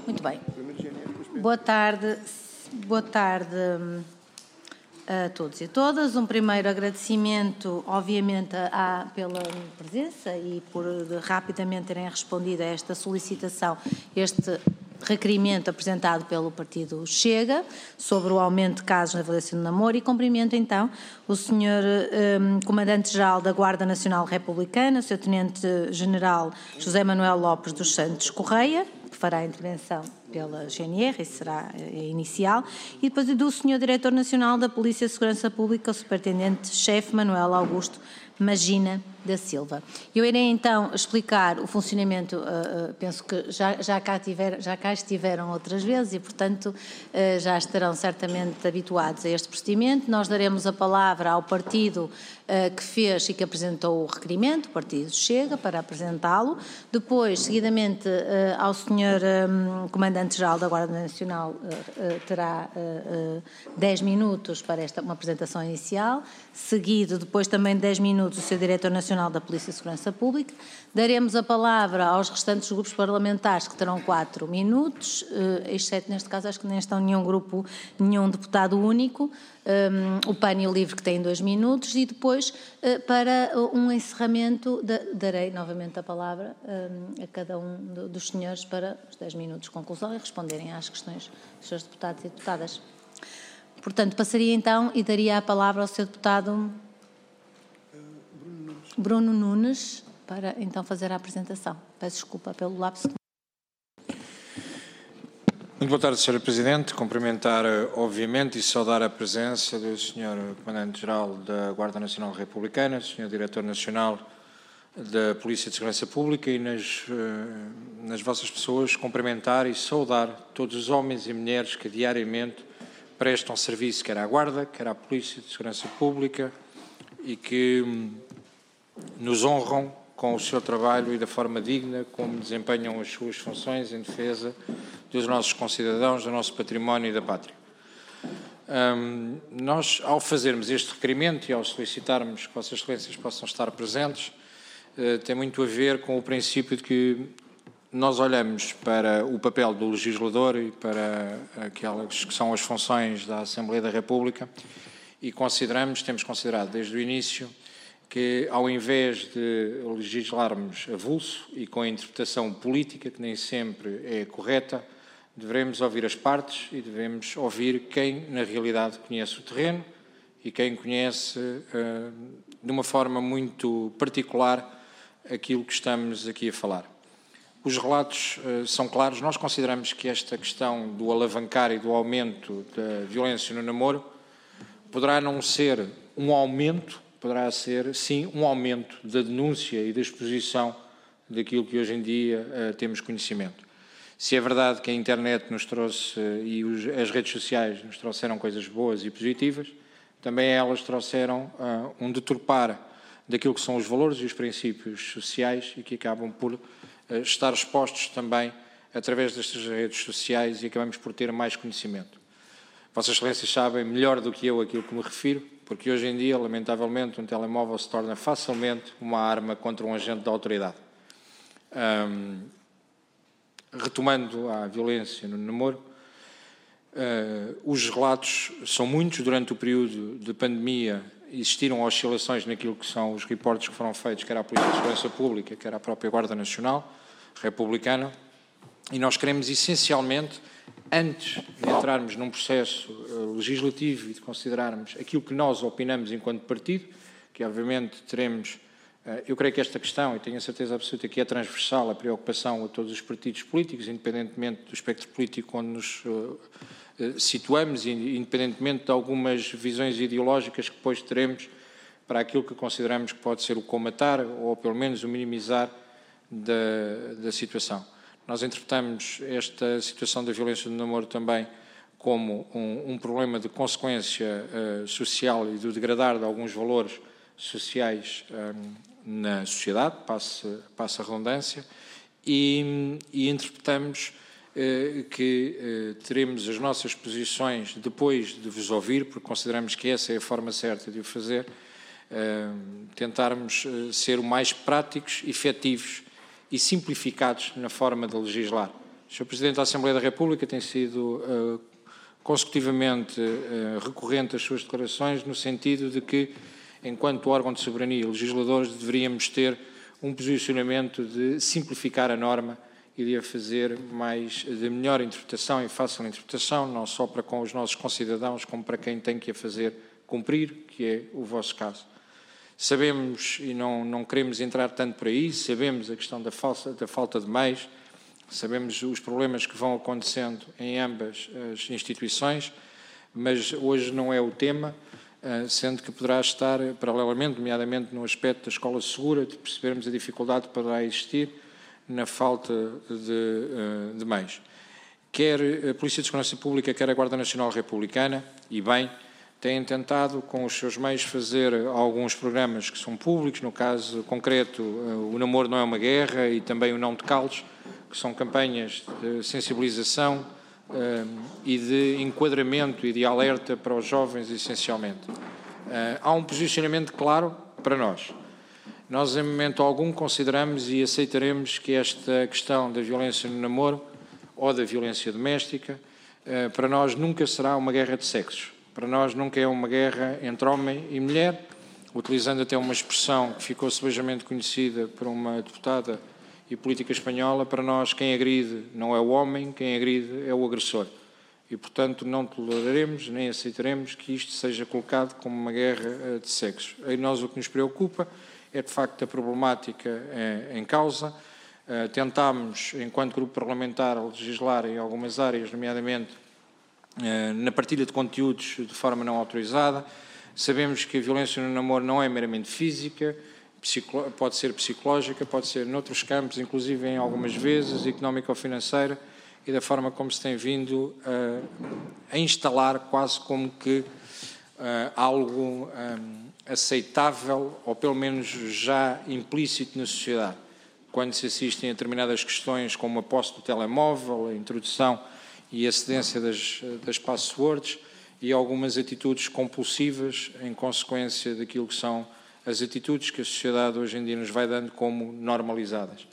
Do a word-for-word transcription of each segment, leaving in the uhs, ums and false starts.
Muito bem. Boa tarde, boa tarde a todos e a todas. Um primeiro agradecimento, obviamente, à, pela presença e por rapidamente terem respondido a esta solicitação, este requerimento apresentado pelo Partido Chega sobre o aumento de casos na avaliação do namoro, e cumprimento então o senhor um, Comandante-Geral da Guarda Nacional Republicana, o senhor Tenente-General José Manuel Lopes dos Santos Correia, que fará a intervenção pela G N R, isso será a inicial, e depois do senhor Diretor Nacional da Polícia de Segurança Pública, o Superintendente-Chefe Manuel Augusto Magina da Silva. Eu irei então explicar o funcionamento, uh, uh, penso que já, já, cá tiver, já cá estiveram outras vezes e, portanto, uh, já estarão certamente habituados a este procedimento. Nós daremos a palavra ao partido uh, que fez e que apresentou o requerimento, o Partido Chega, para apresentá-lo. Depois, seguidamente, uh, ao senhor um, Comandante-Geral da Guarda Nacional, uh, uh, terá uh, uh, dez minutos para esta, uma apresentação inicial. Seguido, depois também de dez minutos, o senhor Diretor Nacional da Polícia de Segurança Pública. Daremos a palavra aos restantes grupos parlamentares, que terão quatro minutos, uh, exceto neste caso, acho que nem estão nenhum grupo, nenhum deputado único, um, o P A N e o LIVRE, que tem dois minutos, e depois, uh, para um encerramento, da, darei novamente a palavra um, a cada um do, dos senhores para os dez minutos de conclusão e responderem às questões dos seus deputados e deputadas. Portanto, passaria então e daria a palavra ao seu deputado Bruno Nunes, para então fazer a apresentação. Peço desculpa pelo lapso. Muito boa tarde, senhora Presidente. Cumprimentar, obviamente, e saudar a presença do senhor Comandante-Geral da Guarda Nacional Republicana, senhor Diretor Nacional da Polícia de Segurança Pública, e nas, nas vossas pessoas cumprimentar e saudar todos os homens e mulheres que diariamente prestam serviço, quer à Guarda, quer à Polícia de Segurança Pública, e que nos honram com o seu trabalho e da forma digna como desempenham as suas funções em defesa dos nossos concidadãos, do nosso património e da pátria. Um, nós, ao fazermos este requerimento e ao solicitarmos que Vossas Excelências possam estar presentes, uh, tem muito a ver com o princípio de que nós olhamos para o papel do legislador e para aquelas que são as funções da Assembleia da República e consideramos, temos considerado desde o início, que ao invés de legislarmos avulso e com a interpretação política, que nem sempre é correta, devemos ouvir as partes e devemos ouvir quem na realidade conhece o terreno e quem conhece uh, de uma forma muito particular aquilo que estamos aqui a falar. Os relatos uh, são claros. Nós consideramos que esta questão do alavancar e do aumento da violência no namoro poderá não ser um aumento, poderá ser, sim, um aumento da denúncia e da exposição daquilo que hoje em dia uh, temos conhecimento. Se é verdade que a internet nos trouxe uh, e os, as redes sociais nos trouxeram coisas boas e positivas, também elas trouxeram uh, um deturpar daquilo que são os valores e os princípios sociais e que acabam por uh, estar expostos também através destas redes sociais e acabamos por ter mais conhecimento. Vossas Excelências sabem melhor do que eu aquilo que me refiro, porque hoje em dia, lamentavelmente, um telemóvel se torna facilmente uma arma contra um agente da autoridade. Um, retomando a violência no namoro, uh, os relatos são muitos. Durante o período de pandemia existiram oscilações naquilo que são os reportes que foram feitos, quer à Polícia de Segurança Pública, quer à própria Guarda Nacional Republicana, e nós queremos essencialmente, antes de entrarmos num processo uh, legislativo e de considerarmos aquilo que nós opinamos enquanto partido, que obviamente teremos, uh, eu creio que esta questão, e tenho a certeza absoluta que é transversal a preocupação a todos os partidos políticos, independentemente do espectro político onde nos uh, uh, situamos e independentemente de algumas visões ideológicas que depois teremos para aquilo que consideramos que pode ser o comatar ou pelo menos o minimizar da, da situação. Nós interpretamos esta situação da violência no namoro também como um, um problema de consequência uh, social e do degradar de alguns valores sociais um, na sociedade, passa, passa a redundância, e, e interpretamos uh, que uh, teremos as nossas posições depois de vos ouvir, porque consideramos que essa é a forma certa de o fazer, uh, tentarmos uh, ser o mais práticos, efetivos e simplificados na forma de legislar. senhor Presidente da Assembleia da República tem sido uh, consecutivamente uh, recorrente às suas declarações, no sentido de que, enquanto órgão de soberania e legisladores, deveríamos ter um posicionamento de simplificar a norma e de a fazer mais de melhor interpretação e fácil interpretação, não só para com os nossos concidadãos, como para quem tem que a fazer cumprir, que é o vosso caso. Sabemos, e não, não queremos entrar tanto por aí, sabemos a questão da, falsa, da falta de meios, sabemos os problemas que vão acontecendo em ambas as instituições, mas hoje não é o tema, sendo que poderá estar paralelamente, nomeadamente no aspecto da escola segura, de percebermos a dificuldade que poderá existir na falta de, de meios. Quer a Polícia de Segurança Pública, quer a Guarda Nacional Republicana, e bem, têm tentado, com os seus meios, fazer alguns programas que são públicos, no caso concreto, o Namoro Não é uma Guerra e também o Não te Cales, que são campanhas de sensibilização um, e de enquadramento e de alerta para os jovens, essencialmente. Uh, há um posicionamento claro para nós. Nós, em momento algum, consideramos e aceitaremos que esta questão da violência no namoro ou da violência doméstica, uh, para nós nunca será uma guerra de sexos. Para nós nunca é uma guerra entre homem e mulher, utilizando até uma expressão que ficou sebejamente conhecida por uma deputada e política espanhola. Para nós quem agride não é o homem, quem agride é o agressor. E, portanto, não toleraremos nem aceitaremos que isto seja colocado como uma guerra de sexos. E nós o que nos preocupa é, de facto, a problemática em causa. Tentámos, enquanto grupo parlamentar, legislar em algumas áreas, nomeadamente na partilha de conteúdos de forma não autorizada. Sabemos que a violência no namoro não é meramente física, pode ser psicológica, pode ser noutros campos, inclusive em algumas vezes, económica ou financeira, e da forma como se tem vindo a, a instalar quase como que uh, algo um, aceitável, ou pelo menos já implícito na sociedade. Quando se assistem a determinadas questões como a posse do telemóvel, a introdução e a cedência das, das passwords e algumas atitudes compulsivas em consequência daquilo que são as atitudes que a sociedade hoje em dia nos vai dando como normalizadas.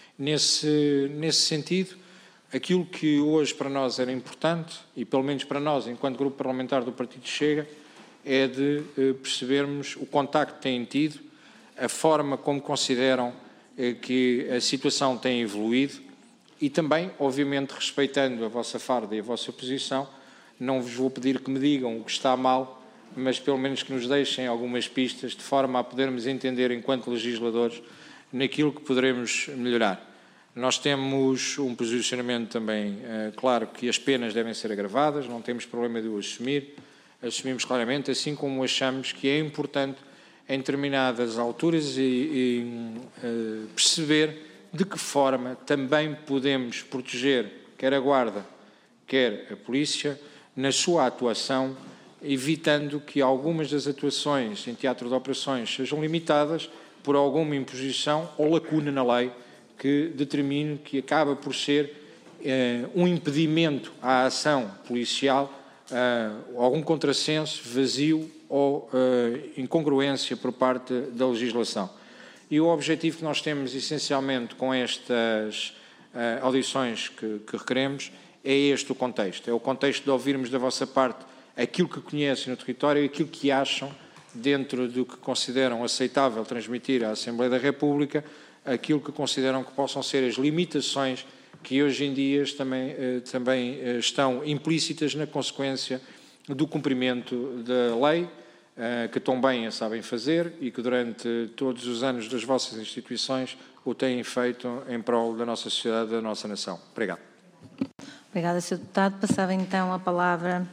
Nesse, nesse sentido, aquilo que hoje para nós era importante, e pelo menos para nós, enquanto grupo parlamentar do Partido Chega, é de eh, percebermos o contacto que têm tido, a forma como consideram eh, que a situação tem evoluído, e também, obviamente, respeitando a vossa farda e a vossa posição, não vos vou pedir que me digam o que está mal, mas pelo menos que nos deixem algumas pistas, de forma a podermos entender, enquanto legisladores, naquilo que poderemos melhorar. Nós temos um posicionamento também uh, claro que as penas devem ser agravadas, não temos problema de o assumir, assumimos claramente, assim como achamos que é importante, em determinadas alturas, e, e uh, perceber de que forma também podemos proteger quer a Guarda, quer a Polícia, na sua atuação, evitando que algumas das atuações em teatro de operações sejam limitadas por alguma imposição ou lacuna na lei que determine que acaba por ser eh, um impedimento à ação policial, eh, algum contrassenso, vazio ou eh, incongruência por parte da legislação. E o objetivo que nós temos, essencialmente, com estas uh, audições que, que requeremos, é este o contexto. É o contexto de ouvirmos da vossa parte aquilo que conhecem no território e aquilo que acham, dentro do que consideram aceitável transmitir à Assembleia da República, aquilo que consideram que possam ser as limitações que hoje em dia também, uh, também uh, estão implícitas na consequência do cumprimento da lei, que tão bem a sabem fazer e que durante todos os anos das vossas instituições o têm feito em prol da nossa sociedade, da nossa nação. Obrigado. Obrigada, senhor Deputado. Passava então a palavra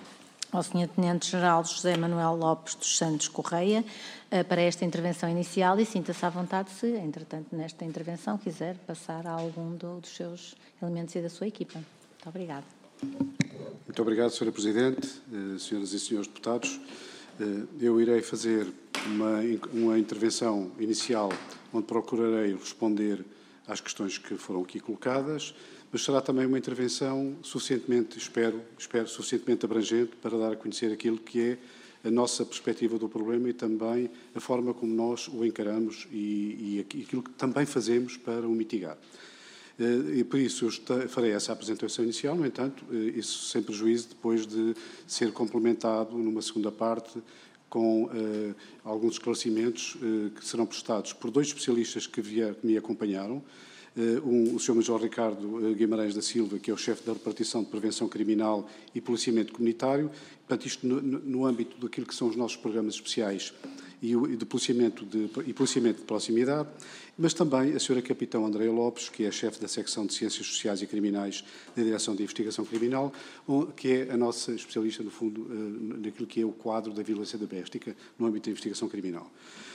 ao senhor Tenente-Geral José Manuel Lopes dos Santos Correia para esta intervenção inicial e sinta-se à vontade se, entretanto, nesta intervenção quiser passar a algum do, dos seus elementos e da sua equipa. Muito obrigada. Muito obrigado, senhora Presidente, senhoras e senhores deputados. Eu irei fazer uma, uma intervenção inicial onde procurarei responder às questões que foram aqui colocadas, mas será também uma intervenção suficientemente, espero, espero suficientemente abrangente para dar a conhecer aquilo que é a nossa perspectiva do problema e também a forma como nós o encaramos e, e aquilo que também fazemos para o mitigar. E por isso eu farei essa apresentação inicial, no entanto, isso sem prejuízo depois de ser complementado numa segunda parte com uh, alguns esclarecimentos uh, que serão prestados por dois especialistas que, vier, que me acompanharam. Uh, um, o senhor Major Ricardo Guimarães da Silva, que é o chefe da repartição de prevenção criminal e policiamento comunitário. Portanto, isto no, no âmbito daquilo que são os nossos programas especiais e, o, e de, policiamento de, e policiamento de proximidade, mas também a senhora Capitão Andréia Lopes, que é chefe da secção de Ciências Sociais e Criminais da Direção de Investigação Criminal, que é a nossa especialista, no fundo, naquilo que é o quadro da violência doméstica no âmbito da investigação criminal.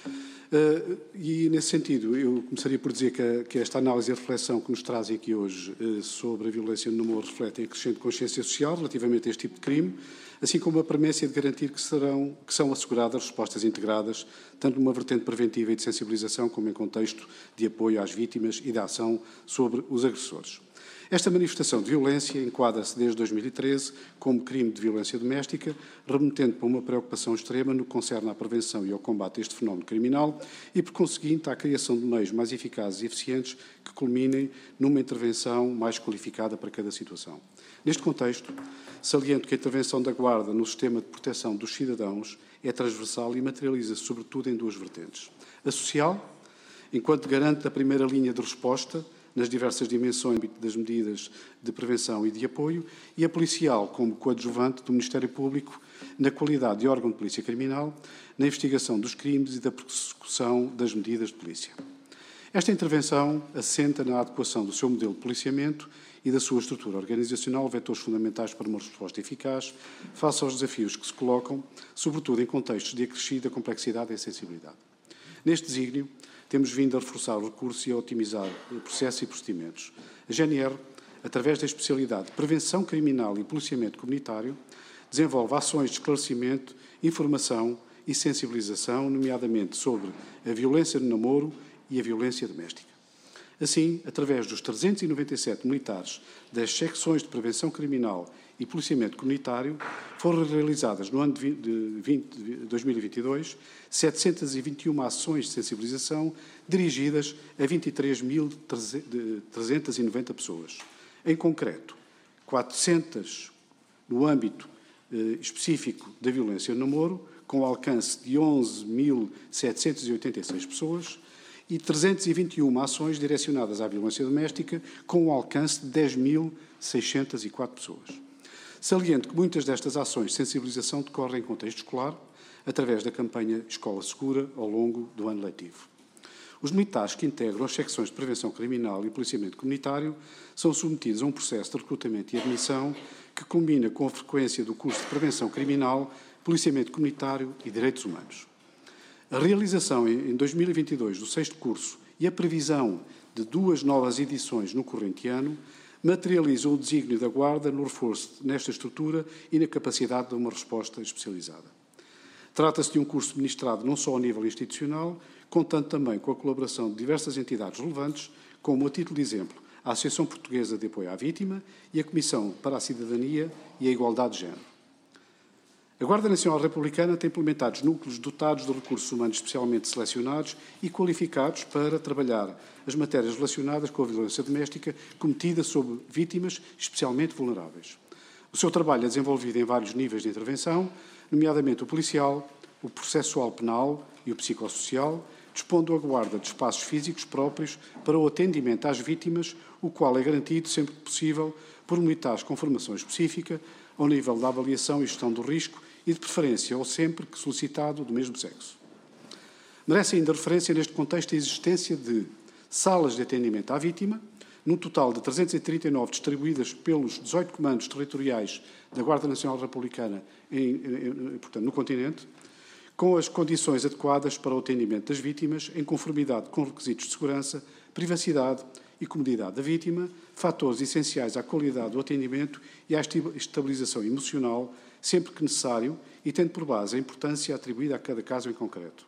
Uh, e, nesse sentido, eu começaria por dizer que, a, que esta análise e a reflexão que nos trazem aqui hoje uh, sobre a violência no namoro refletem a crescente consciência social relativamente a este tipo de crime, assim como a premência de garantir que, serão, que são asseguradas respostas integradas, tanto numa vertente preventiva e de sensibilização, como em contexto de apoio às vítimas e de ação sobre os agressores. Esta manifestação de violência enquadra-se desde dois mil e treze como crime de violência doméstica, remetendo para uma preocupação extrema no que concerne à prevenção e ao combate a este fenómeno criminal e, por conseguinte, à criação de meios mais eficazes e eficientes que culminem numa intervenção mais qualificada para cada situação. Neste contexto, saliento que a intervenção da Guarda no sistema de proteção dos cidadãos é transversal e materializa-se sobretudo em duas vertentes. A social, enquanto garante a primeira linha de resposta nas diversas dimensões das medidas de prevenção e de apoio, e a policial como coadjuvante do Ministério Público na qualidade de órgão de polícia criminal, na investigação dos crimes e da persecução das medidas de polícia. Esta intervenção assenta na adequação do seu modelo de policiamento e da sua estrutura organizacional, vetores fundamentais para uma resposta eficaz face aos desafios que se colocam, sobretudo em contextos de acrescida complexidade e sensibilidade. Neste desígnio, temos vindo a reforçar o recurso e a otimizar o processo e procedimentos. A G N R, através da especialidade de Prevenção Criminal e Policiamento Comunitário, desenvolve ações de esclarecimento, informação e sensibilização, nomeadamente sobre a violência no namoro e a violência doméstica. Assim, através dos trezentos e noventa e sete militares das secções de Prevenção Criminal e Policiamento Comunitário, foram realizadas no ano de dois mil e vinte e dois setecentas e vinte e uma ações de sensibilização dirigidas a vinte e três mil trezentas e noventa pessoas. Em concreto, quatrocentas no âmbito eh, específico da violência no namoro, com alcance de onze mil setecentas e oitenta e seis pessoas, e trezentas e vinte e uma ações direcionadas à violência doméstica, com um alcance de dez mil seiscentas e quatro pessoas. Saliento que muitas destas ações de sensibilização decorrem em contexto escolar, através da campanha Escola Segura, ao longo do ano letivo. Os militares que integram as secções de Prevenção Criminal e Policiamento Comunitário são submetidos a um processo de recrutamento e admissão que culmina com a frequência do curso de Prevenção Criminal, Policiamento Comunitário e Direitos Humanos. A realização em dois mil e vinte e dois do sexto curso e a previsão de duas novas edições no corrente ano materializam o desígnio da Guarda no reforço nesta estrutura e na capacidade de uma resposta especializada. Trata-se de um curso ministrado não só ao nível institucional, contando também com a colaboração de diversas entidades relevantes, como, a título de exemplo, a Associação Portuguesa de Apoio à Vítima e a Comissão para a Cidadania e a Igualdade de Género. A Guarda Nacional Republicana tem implementados núcleos dotados de recursos humanos especialmente selecionados e qualificados para trabalhar as matérias relacionadas com a violência doméstica cometida sobre vítimas especialmente vulneráveis. O seu trabalho é desenvolvido em vários níveis de intervenção, nomeadamente o policial, o processual penal e o psicossocial, dispondo a Guarda de espaços físicos próprios para o atendimento às vítimas, o qual é garantido, sempre que possível, por militares com formação específica, ao nível da avaliação e gestão do risco e, de preferência, ou sempre que solicitado, do mesmo sexo. Merece ainda referência neste contexto a existência de salas de atendimento à vítima, num total de trezentas e trinta e nove distribuídas pelos dezoito comandos territoriais da Guarda Nacional Republicana em, em, portanto, no continente, com as condições adequadas para o atendimento das vítimas, em conformidade com requisitos de segurança, privacidade e comodidade da vítima, fatores essenciais à qualidade do atendimento e à estabilização emocional, sempre que necessário, e tendo por base a importância atribuída a cada caso em concreto.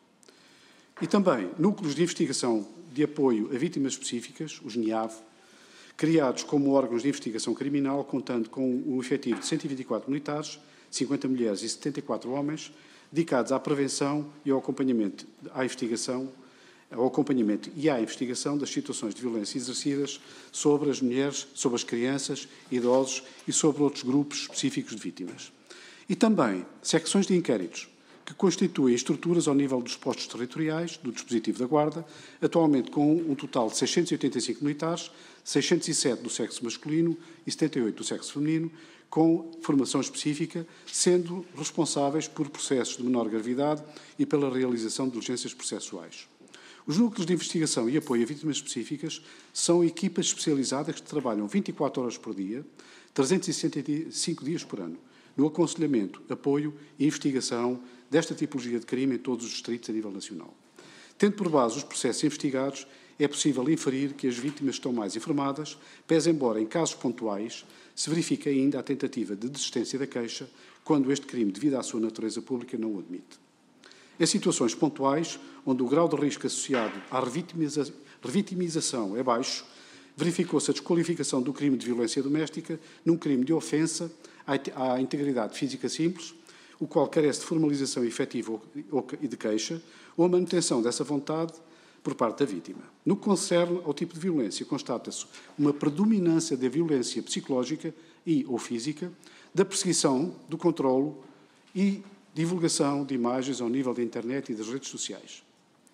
E também núcleos de investigação de apoio a vítimas específicas, os N I A V, criados como órgãos de investigação criminal, contando com um efetivo de cento e vinte e quatro militares, cinquenta mulheres e setenta e quatro homens, dedicados à prevenção e ao acompanhamento à investigação ao acompanhamento e à investigação das situações de violência exercidas sobre as mulheres, sobre as crianças, idosos e sobre outros grupos específicos de vítimas. E também secções de inquéritos, que constituem estruturas ao nível dos postos territoriais do dispositivo da Guarda, atualmente com um total de seiscentos e oitenta e cinco militares, seiscentos e sete do sexo masculino e setenta e oito do sexo feminino, com formação específica, sendo responsáveis por processos de menor gravidade e pela realização de diligências processuais. Os núcleos de investigação e apoio a vítimas específicas são equipas especializadas que trabalham vinte e quatro horas por dia, trezentos e sessenta e cinco dias por ano, no aconselhamento, apoio e investigação desta tipologia de crime em todos os distritos a nível nacional. Tendo por base os processos investigados, é possível inferir que as vítimas estão mais informadas, pese embora em casos pontuais se verifique ainda a tentativa de desistência da queixa, quando este crime, devido à sua natureza pública, não o admite. Em situações pontuais, onde o grau de risco associado à revitimiza- revitimização é baixo, verificou-se a desqualificação do crime de violência doméstica num crime de ofensa à integridade física simples, o qual carece de formalização efetiva e de queixa, ou a manutenção dessa vontade por parte da vítima. No que concerne ao tipo de violência, constata-se uma predominância da violência psicológica e ou física, da perseguição, do controlo e divulgação de imagens ao nível da internet e das redes sociais.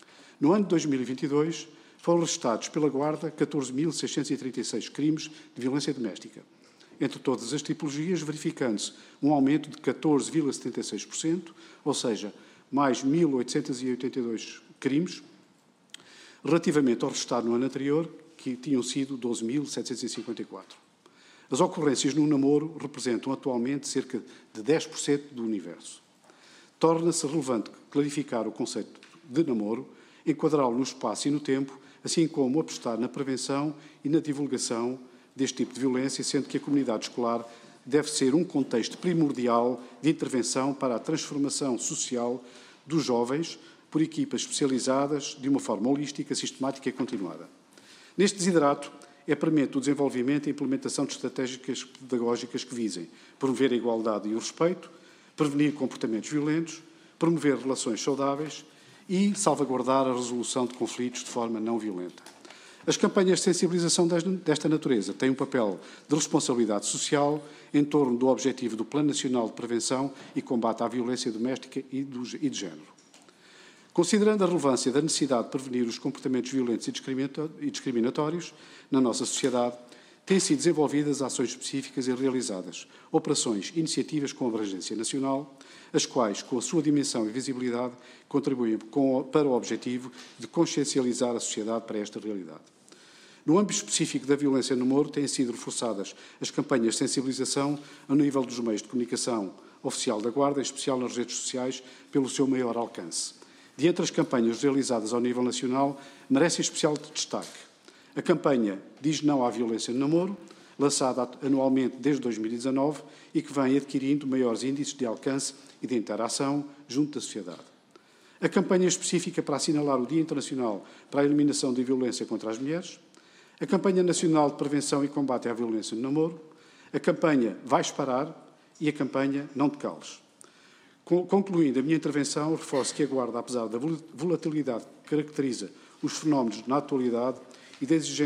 No ano de dois mil e vinte e dois, foram registrados pela Guarda catorze mil seiscentos e trinta e seis crimes de violência doméstica. Entre todas as tipologias, verificando-se um aumento de catorze vírgula setenta e seis por cento, ou seja, mais mil oitocentos e oitenta e dois crimes, relativamente ao registrado no ano anterior, que tinham sido doze mil setecentos e cinquenta e quatro. As ocorrências no namoro representam atualmente cerca de dez por cento do universo. Torna-se relevante clarificar o conceito de namoro, enquadrá-lo no espaço e no tempo, assim como apostar na prevenção e na divulgação deste tipo de violência, sendo que a comunidade escolar deve ser um contexto primordial de intervenção para a transformação social dos jovens por equipas especializadas de uma forma holística, sistemática e continuada. Neste desiderato, é premente o desenvolvimento e implementação de estratégias pedagógicas que visem promover a igualdade e o respeito, prevenir comportamentos violentos, promover relações saudáveis e salvaguardar a resolução de conflitos de forma não violenta. As campanhas de sensibilização desta natureza têm um papel de responsabilidade social em torno do objetivo do Plano Nacional de Prevenção e Combate à Violência Doméstica e de Género. Considerando a relevância da necessidade de prevenir os comportamentos violentos e discriminatórios na nossa sociedade, têm sido desenvolvidas ações específicas e realizadas operações, iniciativas com abrangência nacional, as quais, com a sua dimensão e visibilidade, contribuem com, para o objetivo de consciencializar a sociedade para esta realidade. No âmbito específico da violência no namoro, têm sido reforçadas as campanhas de sensibilização ao nível dos meios de comunicação oficial da Guarda, em especial nas redes sociais, pelo seu maior alcance. De entre as campanhas realizadas ao nível nacional, merece especial destaque a campanha Diz Não à Violência no Namoro, lançada anualmente desde dois mil e dezanove e que vem adquirindo maiores índices de alcance e de interação junto da sociedade. A campanha específica para assinalar o Dia Internacional para a Eliminação da Violência contra as Mulheres, a campanha nacional de prevenção e combate à violência no namoro, a campanha Vais Parar e a campanha Não Te Cales. Concluindo a minha intervenção, reforço que a Guarda, apesar da volatilidade que caracteriza os fenómenos na atualidade e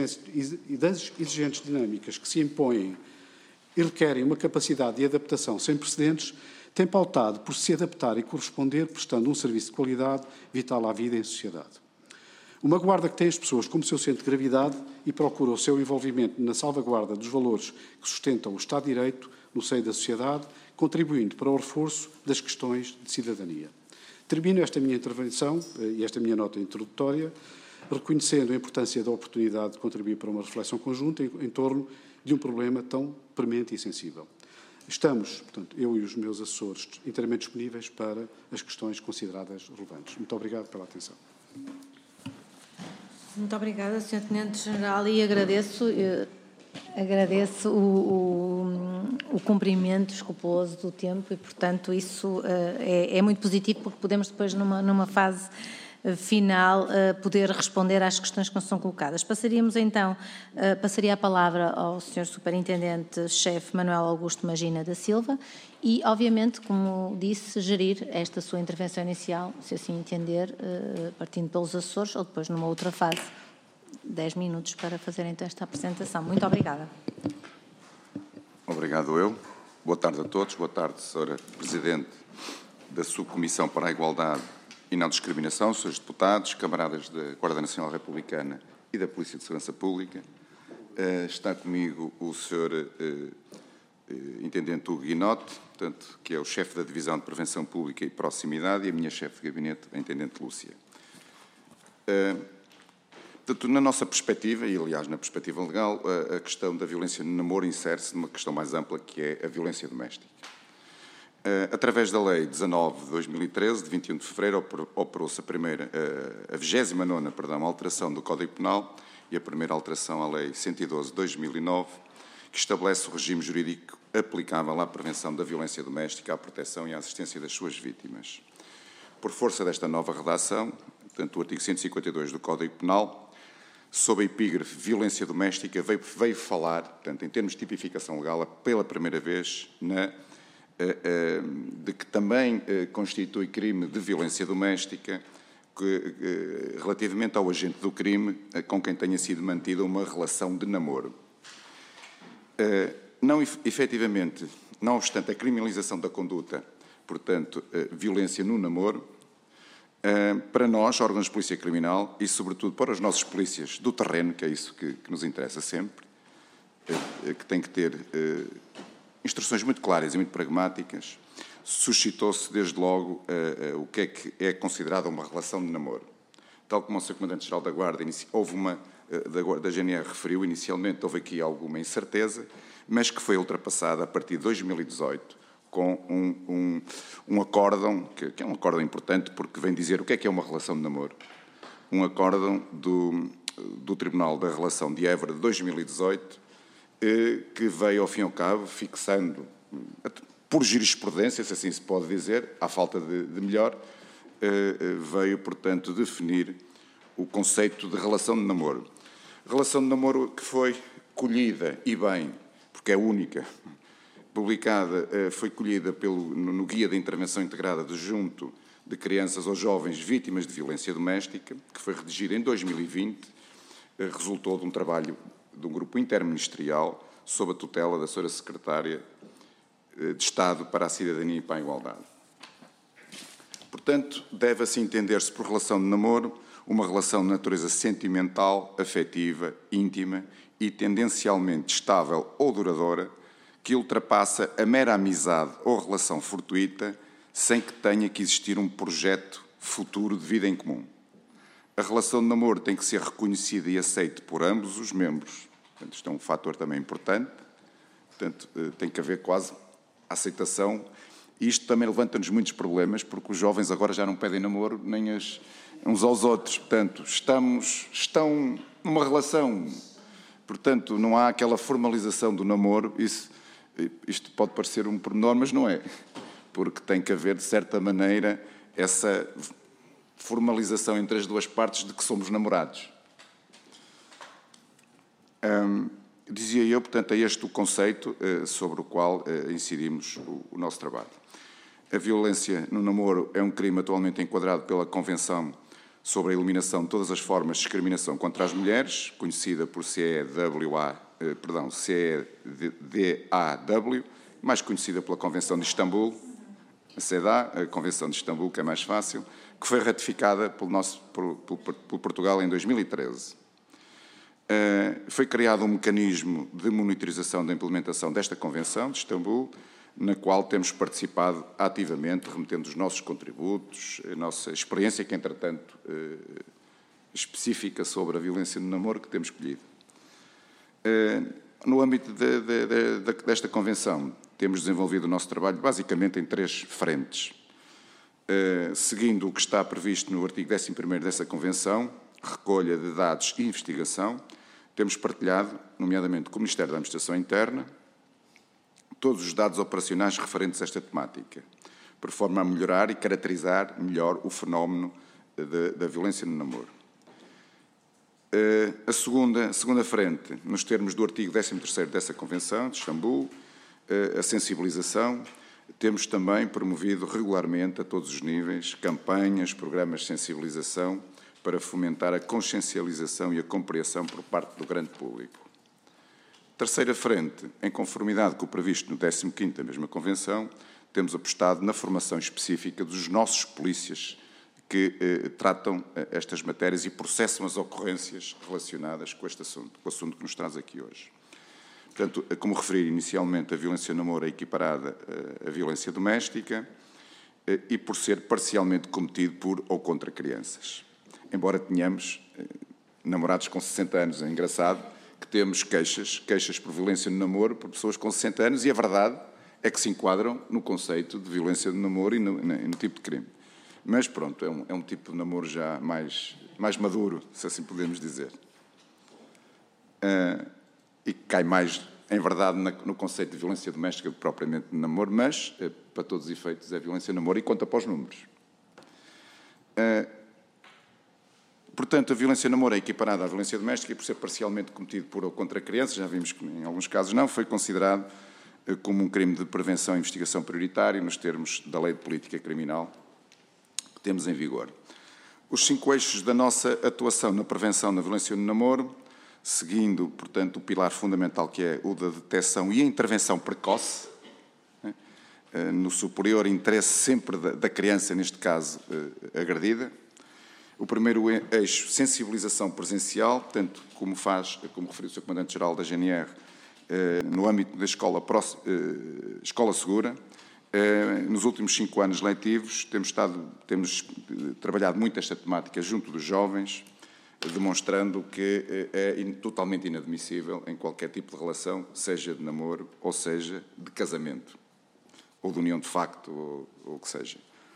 das exigentes dinâmicas que se impõem e requerem uma capacidade de adaptação sem precedentes, tem pautado por se adaptar e corresponder, prestando um serviço de qualidade vital à vida em sociedade. Uma Guarda que tem as pessoas como seu centro de gravidade e procura o seu envolvimento na salvaguarda dos valores que sustentam o Estado de Direito no seio da sociedade, contribuindo para o reforço das questões de cidadania. Termino esta minha intervenção e esta minha nota introdutória, reconhecendo a importância da oportunidade de contribuir para uma reflexão conjunta em, em torno de um problema tão premente e sensível. Estamos, portanto, eu e os meus assessores, inteiramente disponíveis para as questões consideradas relevantes. Muito obrigado pela atenção. Muito obrigada, senhor Tenente-General, e agradeço, eh, agradeço o, o, o cumprimento escrupuloso do tempo e, portanto, isso eh, é, é muito positivo porque podemos depois, numa, numa fase final, poder responder às questões que nos são colocadas. Passaríamos então, passaria a palavra ao senhor Superintendente-Chefe Manuel Augusto Magina da Silva e, obviamente, como disse, gerir esta sua intervenção inicial, se assim entender, partindo pelos Açores ou depois numa outra fase. Dez minutos para fazer então esta apresentação. Muito obrigada. Obrigado eu. Boa tarde a todos. Boa tarde, senhora Presidente da Subcomissão para a Igualdade e Não Discriminação, senhores deputados, camaradas da Guarda Nacional Republicana e da Polícia de Segurança Pública. Uh, está comigo o senhor uh, uh, Intendente Hugo Guinote, portanto, que é o chefe da Divisão de Prevenção Pública e Proximidade, e a minha chefe de gabinete, a Intendente Lúcia. Uh, Portanto, na nossa perspectiva, e aliás na perspectiva legal, a questão da violência no namoro insere-se numa questão mais ampla, que é a violência doméstica. Através da Lei dezanove de dois mil e treze, de vinte e um de fevereiro, operou-se a primeira, a vigésima nona, perdão, alteração do Código Penal e a primeira alteração à Lei cento e doze de dois mil e nove, que estabelece o regime jurídico aplicável à prevenção da violência doméstica, à proteção e à assistência das suas vítimas. Por força desta nova redação, portanto, o artigo cento e cinquenta e dois do Código Penal, sob a epígrafe violência doméstica, veio, veio falar, portanto, em termos de tipificação legal, pela primeira vez, na, uh, uh, de que também uh, constitui crime de violência doméstica que, uh, relativamente ao agente do crime uh, com quem tenha sido mantida uma relação de namoro. Uh, não, efetivamente, não obstante a criminalização da conduta, portanto, uh, violência no namoro, Uh, para nós, órgãos de polícia criminal, e sobretudo para os nossos polícias do terreno, que é isso que, que nos interessa sempre, uh, que tem que ter uh, instruções muito claras e muito pragmáticas, suscitou-se desde logo uh, uh, o que é que é considerado uma relação de namoro. Tal como o senhor Comandante-Geral da Guarda, houve uma, uh, da, da G N R referiu inicialmente, houve aqui alguma incerteza, mas que foi ultrapassada a partir de dois mil e dezoito, com um, um, um acórdão, que, que é um acórdão importante porque vem dizer o que é que é uma relação de namoro. Um acórdão do, do Tribunal da Relação de Évora de dois mil e dezoito, eh, que veio, ao fim e ao cabo, fixando, por jurisprudência, se assim se pode dizer, à falta de, de melhor, eh, veio, portanto, definir o conceito de relação de namoro. Relação de namoro que foi colhida, e bem, porque é única, publicada, foi colhida pelo, no Guia de Intervenção Integrada de Junto de Crianças ou Jovens Vítimas de Violência Doméstica, que foi redigida em dois mil e vinte, resultou de um trabalho de um grupo interministerial sob a tutela da senhora Secretária de Estado para a Cidadania e para a Igualdade. Portanto, deve assim entender-se por relação de namoro uma relação de natureza sentimental, afetiva, íntima e tendencialmente estável ou duradoura, que ultrapassa a mera amizade ou relação fortuita sem que tenha que existir um projeto futuro de vida em comum. A relação de namoro tem que ser reconhecida e aceita por ambos os membros. Portanto, isto é um fator também importante. Portanto, tem que haver quase aceitação. E isto também levanta-nos muitos problemas, porque os jovens agora já não pedem namoro nem as, uns aos outros. Portanto, estamos, estão numa relação. Portanto, não há aquela formalização do namoro. Isso, Isto pode parecer um pormenor, mas não é, porque tem que haver, de certa maneira, essa formalização entre as duas partes de que somos namorados. Hum, dizia eu, portanto, é este o conceito uh, sobre o qual uh, incidimos o, o nosso trabalho. A violência no namoro é um crime atualmente enquadrado pela Convenção sobre a Eliminação de Todas as Formas de Discriminação contra as Mulheres, conhecida por C E W A, eh, perdão, C E D A W, mais conhecida pela Convenção de Istambul, a C E D A, a Convenção de Istambul, que é mais fácil, que foi ratificada pelo, nosso, por, por, por Portugal em dois mil e treze. Uh, foi criado um mecanismo de monitorização da implementação desta Convenção de Istambul, na qual temos participado ativamente, remetendo os nossos contributos, a nossa experiência, que, entretanto, eh, específica sobre a violência no namoro que temos colhido. Eh, no âmbito de, de, de, desta Convenção, temos desenvolvido o nosso trabalho basicamente em três frentes. Eh, seguindo o que está previsto no artigo décimo primeiro dessa Convenção, recolha de dados e investigação, temos partilhado, nomeadamente com o Ministério da Administração Interna, todos os dados operacionais referentes a esta temática, por forma a melhorar e caracterizar melhor o fenómeno da, da violência no namoro. Uh, a, segunda, a segunda frente, nos termos do artigo décimo terceiro dessa Convenção de Istambul, uh, a sensibilização, temos também promovido regularmente, a todos os níveis, campanhas, programas de sensibilização para fomentar a consciencialização e a compreensão por parte do grande público. Terceira frente, em conformidade com o previsto no décimo quinto da mesma Convenção, temos apostado na formação específica dos nossos polícias que eh, tratam eh, estas matérias e processam as ocorrências relacionadas com este assunto, com o assunto que nos traz aqui hoje. Portanto, como referi inicialmente, a violência no namoro é equiparada eh, à violência doméstica eh, e por ser parcialmente cometido por ou contra crianças. Embora tenhamos eh, namorados com sessenta anos, é engraçado que temos queixas, queixas por violência no namoro por pessoas com sessenta anos e a verdade é que se enquadram no conceito de violência no namoro e no, no, no tipo de crime. Mas, pronto, é um, é um tipo de namoro já mais, mais maduro, se assim podemos dizer. Uh, e que cai mais, em verdade, na, no conceito de violência doméstica do que propriamente de namoro, mas, uh, para todos os efeitos, é violência no namoro e conta para os números. Uh, portanto, a violência no namoro é equiparada à violência doméstica e, por ser parcialmente cometido por ou contra crianças, já vimos que em alguns casos não, foi considerado uh, como um crime de prevenção e investigação prioritário nos termos da Lei de Política Criminal temos em vigor. Os cinco eixos da nossa atuação na prevenção da violência no namoro, seguindo, portanto, o pilar fundamental que é o da detecção e a intervenção precoce, né, no superior interesse sempre da criança, neste caso, agredida. O primeiro eixo, sensibilização presencial, tanto como faz, como referiu o senhor Comandante-Geral da G N R, no âmbito da escola, escola segura. Nos últimos cinco anos letivos temos, estado, temos trabalhado muito esta temática junto dos jovens, demonstrando que é totalmente inadmissível em qualquer tipo de relação, seja de namoro ou seja de casamento, ou de união de facto, ou, ou o que seja.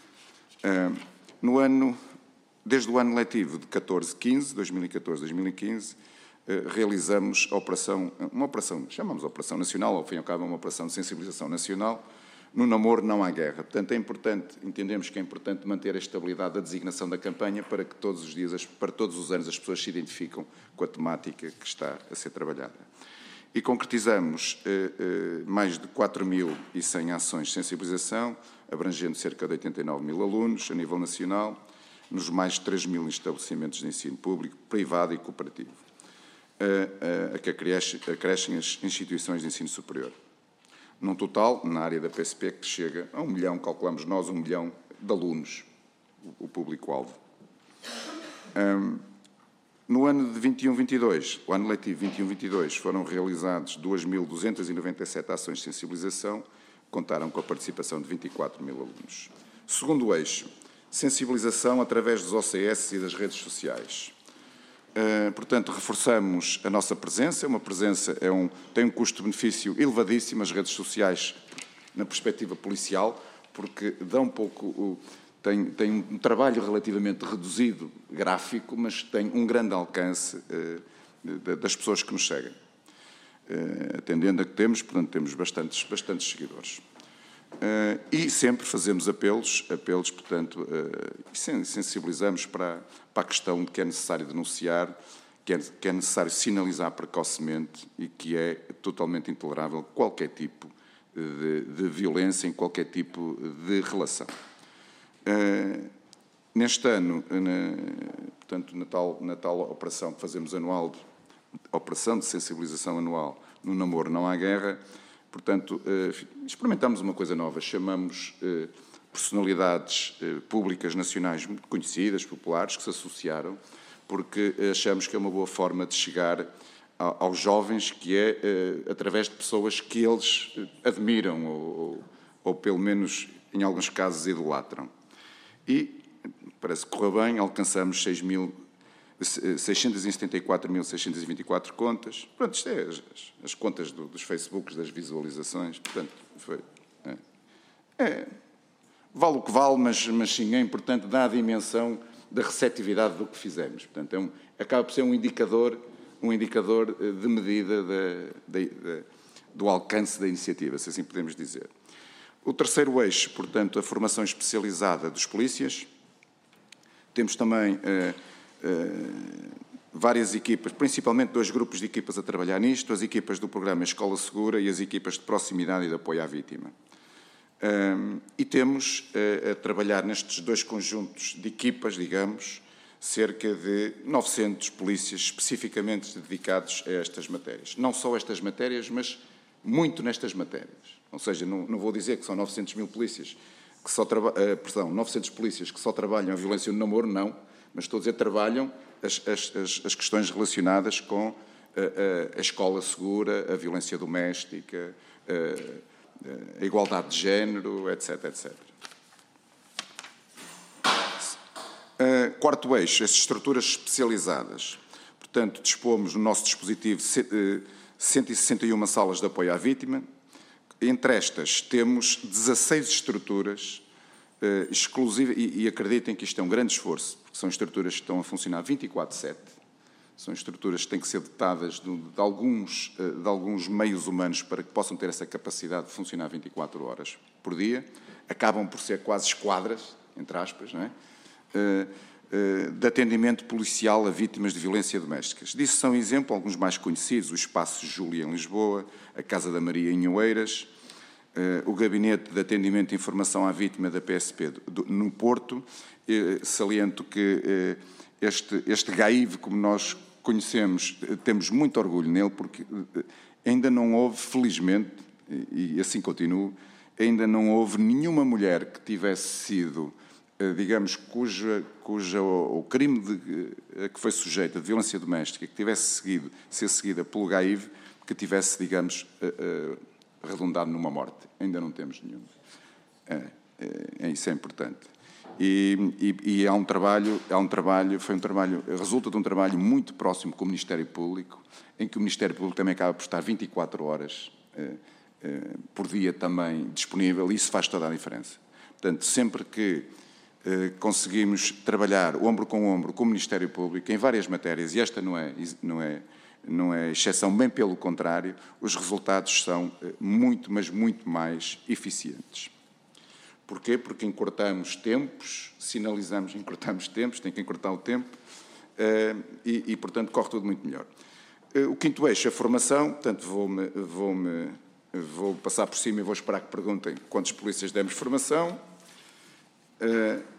No ano, desde o ano letivo de catorze quinze, dois mil e catorze a dois mil e quinze, realizamos a operação, uma operação, chamamos de Operação Nacional, ao fim e ao cabo é uma operação de sensibilização nacional. No namoro não há guerra. Portanto, é importante, entendemos que é importante manter a estabilidade da designação da campanha para que todos os dias, para todos os anos, as pessoas se identificam com a temática que está a ser trabalhada. E concretizamos eh, eh, mais de quatro mil e cem ações de sensibilização, abrangendo cerca de oitenta e nove mil alunos a nível nacional, nos mais de três mil estabelecimentos de ensino público, privado e cooperativo, a, a, a que acrescem as instituições de ensino superior. Num total, na área da P S P, que chega a um milhão, calculamos nós, um milhão de alunos, o, o público-alvo. Um, no ano de vinte e um vinte e dois, o ano letivo vinte e um vinte e dois, foram realizados duas mil duzentas e noventa e sete ações de sensibilização, contaram com a participação de vinte e quatro mil alunos. Segundo eixo, sensibilização através dos O C S e das redes sociais. Uh, portanto, reforçamos a nossa presença. Uma presença é um, tem um custo-benefício elevadíssimo, as redes sociais, na perspectiva policial, porque dão um pouco, uh, tem, tem um trabalho relativamente reduzido, gráfico, mas tem um grande alcance uh, de, das pessoas que nos seguem. Uh, atendendo a que temos, portanto, temos bastantes, bastantes seguidores. Uh, e sempre fazemos apelos, apelos portanto, uh, e sensibilizamos para, para a questão de que é necessário denunciar, que é, que é necessário sinalizar precocemente e que é totalmente intolerável qualquer tipo de, de violência em qualquer tipo de relação. Uh, neste ano, na, portanto, na tal, na tal operação que fazemos anual, operação de sensibilização anual no namoro não há guerra, portanto, experimentamos uma coisa nova, chamamos personalidades públicas nacionais muito conhecidas, populares, que se associaram, porque achamos que é uma boa forma de chegar aos jovens, que é através de pessoas que eles admiram ou, ou pelo menos, em alguns casos, idolatram. E, parece que correu bem, alcançamos seiscentas e setenta e quatro mil seiscentas e vinte e quatro contas. Pronto, isto é as, as contas do, dos Facebooks, das visualizações. Portanto, foi, é, é, vale o que vale, mas, mas sim, é importante dar a dimensão da receptividade do que fizemos. Portanto, é um, acaba por ser um indicador, um indicador de medida da, da, da, do alcance da iniciativa, se assim podemos dizer. O terceiro eixo, portanto, a formação especializada dos polícias. Temos também uh, uh, várias equipas, principalmente dois grupos de equipas a trabalhar nisto, as equipas do programa Escola Segura e as equipas de proximidade e de apoio à vítima. Um, e temos uh, a trabalhar nestes dois conjuntos de equipas, digamos, cerca de novecentos polícias especificamente dedicados a estas matérias. Não só estas matérias, mas muito nestas matérias. Ou seja, não, não vou dizer que são novecentos mil polícias que só trabalham, uh, perdão, novecentos polícias que só trabalham a violência no namoro, não, mas estou a dizer trabalham as, as, as questões relacionadas com a, a, a escola segura, a violência doméstica, a, a igualdade de género, etc, etcétera. Uh, quarto eixo, as estruturas especializadas. Portanto, dispomos no nosso dispositivo cento e sessenta e uma salas de apoio à vítima. Entre estas, temos dezasseis estruturas uh, exclusivas, e, e acreditem que isto é um grande esforço, porque são estruturas que estão a funcionar vinte e quatro sete. São estruturas que têm que ser dotadas de, de, alguns, uh, de alguns meios humanos para que possam ter essa capacidade de funcionar vinte e quatro horas por dia. Acabam por ser quase esquadras, entre aspas, não é? Uh, uh, de atendimento policial a vítimas de violência doméstica. Disso são exemplo alguns mais conhecidos, o Espaço Júlia em Lisboa, a Casa da Maria em Oeiras, uh, o Gabinete de Atendimento e Informação à Vítima da P S P do, no Porto. Uh, saliento que uh, este, este G A I V, como nós conhecemos, uh, temos muito orgulho nele, porque uh, ainda não houve, felizmente, e, e assim continuo, ainda não houve nenhuma mulher que tivesse sido, digamos, cuja, cuja o, o crime de, a que foi sujeita de violência doméstica, que tivesse seguido, ser seguida pelo G A I V, que tivesse, digamos, uh, uh, redundado numa morte. Ainda não temos nenhum. É, é, isso é importante. E, e, e há um trabalho, há um trabalho, foi um trabalho, resulta de um trabalho muito próximo com o Ministério Público, em que o Ministério Público também acaba por estar vinte e quatro horas uh, uh, por dia também disponível, e isso faz toda a diferença. Portanto, sempre que conseguimos trabalhar ombro com ombro com o Ministério Público em várias matérias, e esta não é, não é, não é exceção, bem pelo contrário, os resultados são muito, mas muito mais eficientes. Porquê? Porque encurtamos tempos, sinalizamos, encurtamos tempos, tem que encurtar o tempo, e, e portanto, corre tudo muito melhor. O quinto eixo, a formação, portanto, vou-me, vou-me, vou passar por cima e vou esperar que perguntem quantos polícias demos formação. Uh,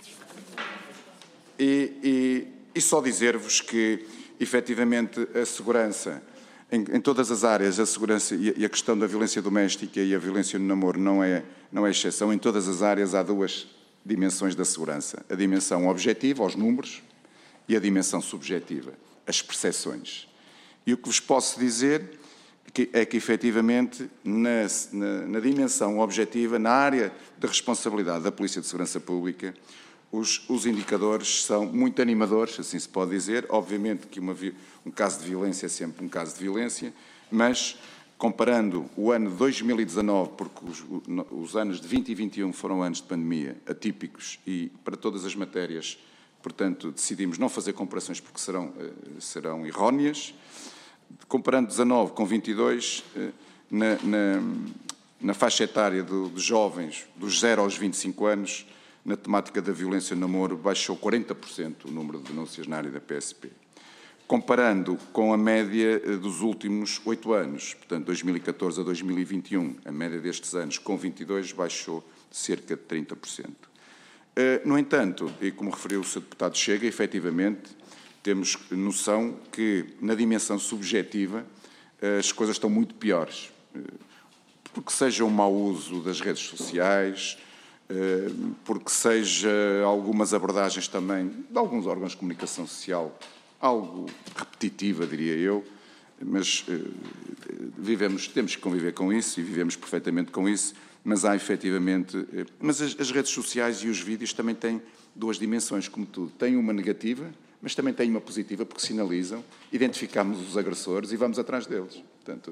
e, e, e só dizer-vos que, efetivamente, a segurança, em, em todas as áreas, a segurança e a, e a questão da violência doméstica e a violência no namoro não é, não é exceção. Em todas as áreas há duas dimensões da segurança. A dimensão objetiva, os números, e a dimensão subjetiva, as percepções. E o que vos posso dizer que é que, efetivamente, na, na, na dimensão objetiva, na área de responsabilidade da Polícia de Segurança Pública, os, os indicadores são muito animadores, assim se pode dizer. Obviamente que uma, um caso de violência é sempre um caso de violência, mas, comparando o ano de dois mil e dezanove, porque os, os anos de vinte e vinte e um foram anos de pandemia atípicos e, para todas as matérias, portanto, decidimos não fazer comparações porque serão, serão erróneas. Comparando dezanove com vinte e dois, na, na, na faixa etária do, dos jovens, dos zero aos vinte e cinco anos, na temática da violência no namoro, baixou quarenta por cento o número de denúncias na área da P S P. Comparando com a média dos últimos oito anos, portanto, dois mil e catorze a dois mil e vinte e um, a média destes anos, com vinte e dois, baixou de cerca de trinta por cento. No entanto, e como referiu o senhor Deputado Chega, efetivamente, temos noção que, na dimensão subjetiva, as coisas estão muito piores. Porque seja um mau uso das redes sociais, porque seja algumas abordagens também de alguns órgãos de comunicação social, algo repetitiva, diria eu, mas vivemos, temos que conviver com isso e vivemos perfeitamente com isso, mas há efetivamente... Mas as, as redes sociais e os vídeos também têm duas dimensões, como tudo. Tem uma negativa, mas também tem uma positiva, porque sinalizam, identificamos os agressores e vamos atrás deles. Portanto,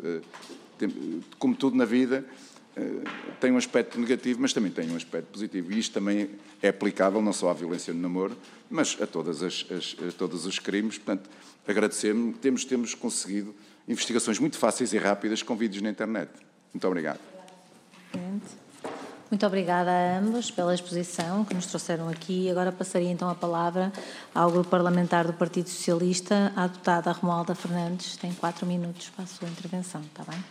como tudo na vida, tem um aspecto negativo, mas também tem um aspecto positivo. E isto também é aplicável não só à violência no namoro, mas a, todas as, as, a todos os crimes. Portanto, agradecemos, temos, temos conseguido investigações muito fáceis e rápidas com vídeos na internet. Muito obrigado. Muito obrigada a ambos pela exposição que nos trouxeram aqui. Agora passaria então a palavra ao Grupo Parlamentar do Partido Socialista, a deputada Romualda Fernandes. Tem quatro minutos para a sua intervenção, está bem?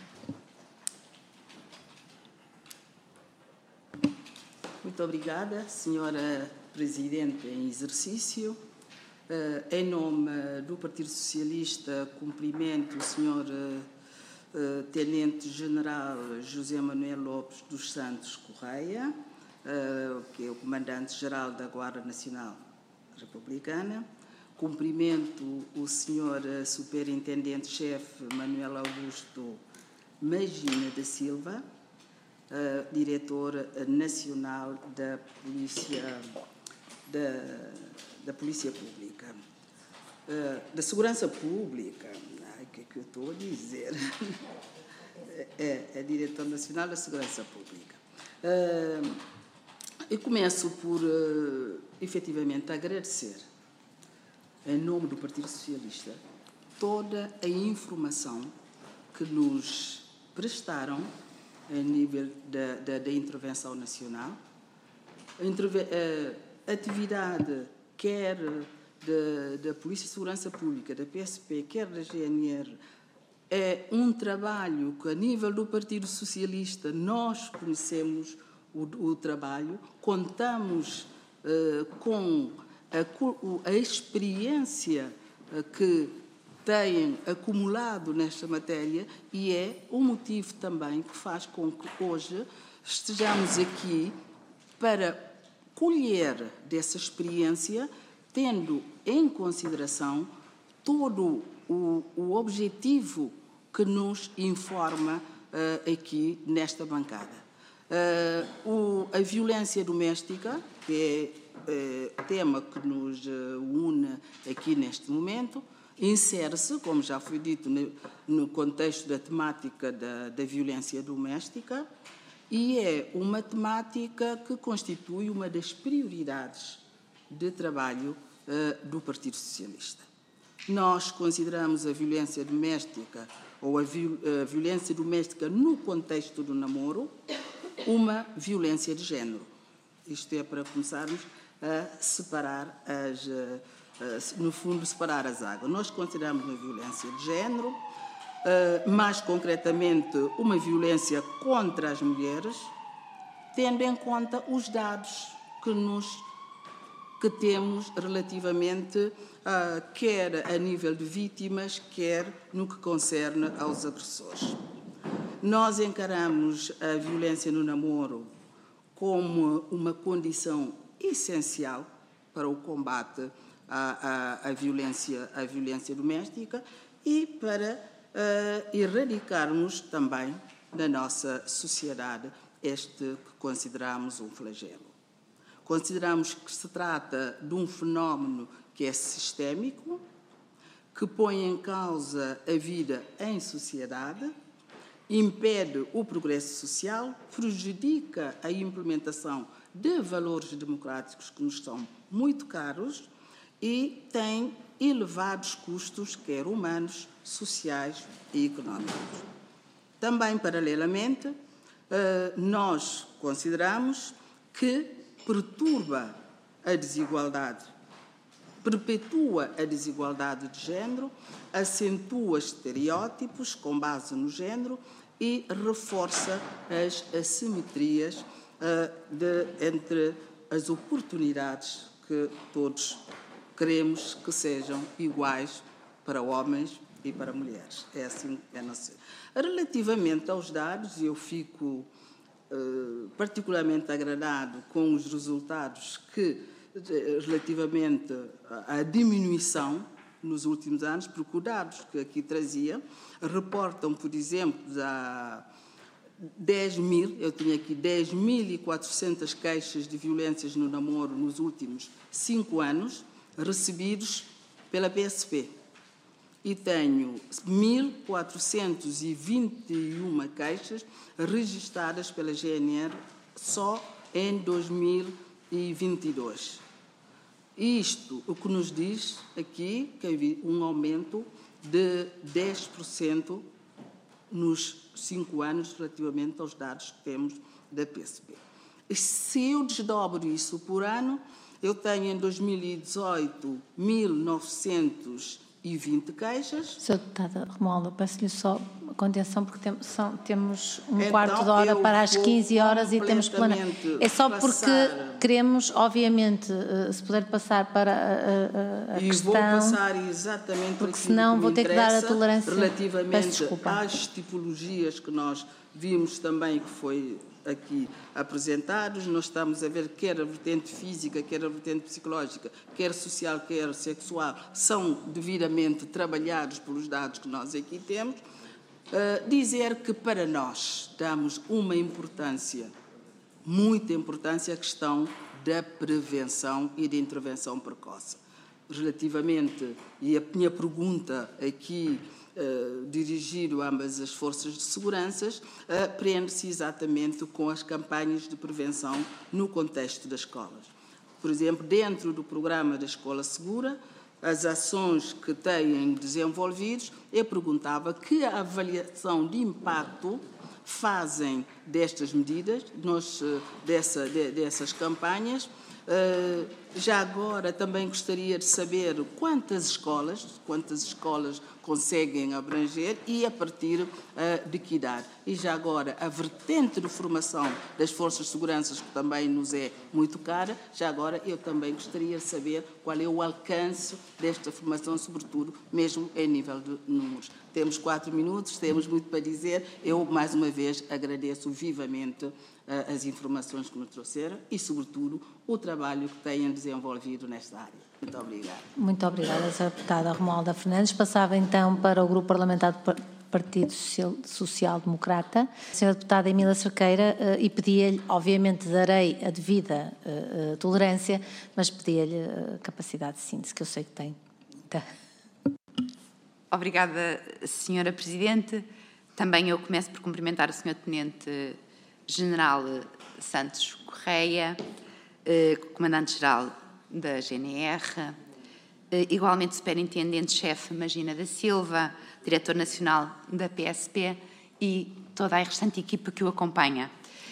Muito obrigada, senhora Presidente em exercício. Em nome do Partido Socialista, cumprimento o senhor Uh, Tenente-General José Manuel Lopes dos Santos Correia, uh, que é o Comandante-Geral da Guarda Nacional Republicana. Cumprimento o senhor uh, Superintendente-Chefe Manuel Augusto Magina da Silva, uh, Diretor Nacional da Polícia, da, da Polícia Pública. Uh, da Segurança Pública, o que é que eu estou a dizer? É, é Diretor Nacional da Segurança Pública. Uh, eu começo por, uh, efetivamente, agradecer, em nome do Partido Socialista, toda a informação que nos prestaram a nível da, da, da intervenção nacional. A interve uh, atividade, quer Da, da Polícia de Segurança Pública, da P S P, quer da G N R, é um trabalho que, a nível do Partido Socialista, nós conhecemos o, o trabalho, contamos uh, com a, a experiência uh, que têm acumulado nesta matéria e é o motivo também que faz com que hoje estejamos aqui para colher dessa experiência, tendo em consideração todo o, o objetivo que nos informa uh, aqui nesta bancada. Uh, o, a violência doméstica, que é uh, tema que nos uh, une aqui neste momento, insere-se, como já foi dito, no, no contexto da temática da, da violência doméstica e é uma temática que constitui uma das prioridades de trabalho uh, do Partido Socialista. Nós consideramos a violência doméstica ou a, viol a violência doméstica no contexto do namoro uma violência de género. Isto é para começarmos a separar as, uh, uh, no fundo, separar as águas. Nós consideramos uma violência de género, uh, mais concretamente uma violência contra as mulheres, tendo em conta os dados que nos que temos relativamente, uh, quer a nível de vítimas, quer no que concerne aos agressores. Nós encaramos a violência no namoro como uma condição essencial para o combate à, à, à, violência, à violência doméstica e para uh, erradicarmos também da nossa sociedade este que consideramos um flagelo. Consideramos que se trata de um fenómeno que é sistémico, que põe em causa a vida em sociedade, impede o progresso social, prejudica a implementação de valores democráticos que nos são muito caros e tem elevados custos, quer humanos, sociais e económicos. Também, paralelamente, nós consideramos que perturba a desigualdade, perpetua a desigualdade de género, acentua estereótipos com base no género e reforça as assimetrias uh, de, entre as oportunidades que todos queremos que sejam iguais para homens e para mulheres. É assim que é nosso. Relativamente aos dados, eu fico Uh, particularmente agradado com os resultados que, relativamente à diminuição nos últimos anos, porque os dados que aqui trazia reportam, por exemplo, a dez mil, eu tinha aqui dez mil e quatrocentas queixas de violências no namoro nos últimos cinco anos, recebidos pela P S P. E tenho mil quatrocentas e vinte e uma queixas registradas pela G N R só em dois mil e vinte e dois. Isto, o que nos diz aqui, que havia um aumento de dez por cento nos cinco anos relativamente aos dados que temos da P S P. Se eu desdobro isso por ano, eu tenho em dois mil e dezoito mil novecentos e vinte queixas. Senhora Deputada Romualda, peço-lhe só contenção, porque tem, são, temos um Então, quarto de hora para as quinze horas e temos plano. É só porque passar, queremos, obviamente, se puder passar para a, a, a e questão... vou passar exatamente porque aquilo senão que vou me ter que dar a tolerância. relativamente às tipologias que nós vimos também que foi aqui apresentados. Nós estamos a ver quer a vertente física, quer a vertente psicológica, quer social, quer sexual, são devidamente trabalhados pelos dados que nós aqui temos. Uh, dizer que para nós damos uma importância, muita importância à questão da prevenção e da intervenção precoce. Relativamente, e a minha pergunta aqui Uh, dirigido a ambas as forças de segurança, uh, prende-se exatamente com as campanhas de prevenção no contexto das escolas. Por exemplo, dentro do programa da Escola Segura, as ações que têm desenvolvidos, eu perguntava que avaliação de impacto fazem destas medidas, nós, uh, dessa, de, dessas campanhas. Uh, já agora também gostaria de saber quantas escolas, quantas escolas conseguem abranger e a partir uh, de que idade. E já agora a vertente de formação das forças de segurança, que também nos é muito cara, já agora eu também gostaria de saber qual é o alcance desta formação, sobretudo mesmo em nível de números. Temos quatro minutos, temos muito para dizer. Eu, mais uma vez, agradeço vivamente as informações que nos trouxeram e, sobretudo, o trabalho que têm desenvolvido nesta área. Muito obrigada. Muito obrigada, senhora Deputada Romualda Fernandes. Passava então para o Grupo Parlamentar do Partido Social Democrata, a senhora Deputada Emília Cerqueira, e pedia-lhe, obviamente darei a devida uh, uh, tolerância, mas pedia-lhe uh, capacidade de síntese, que eu sei que tem. Tá. Obrigada, senhora Presidente. Também eu começo por cumprimentar o senhor Tenente General Santos Correia, eh, Comandante-Geral da G N R, eh, igualmente Superintendente-Chefe Magina da Silva, Diretor Nacional da P S P e toda a restante equipa que o acompanha.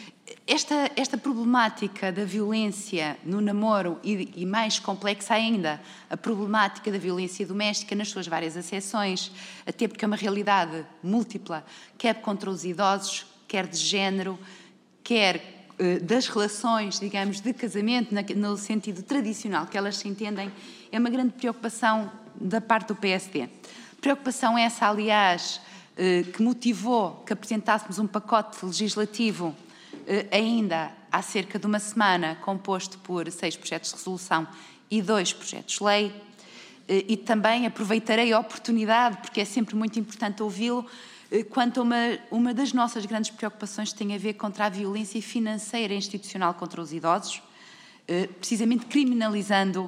Esta, esta problemática da violência no namoro e, e mais complexa ainda, a problemática da violência doméstica nas suas várias acessões, até porque é uma realidade múltipla, quer contra os idosos, quer de género, quer eh, das relações, digamos, de casamento, na, no sentido tradicional que elas se entendem, é uma grande preocupação da parte do P S D. Preocupação essa, aliás, eh, que motivou que apresentássemos um pacote legislativo eh, ainda há cerca de uma semana, composto por seis projetos de resolução e dois projetos de lei. Eh, e também aproveitarei a oportunidade, porque é sempre muito importante ouvi-lo, quanto a uma, uma das nossas grandes preocupações que tem a ver contra a violência financeira e institucional contra os idosos, precisamente criminalizando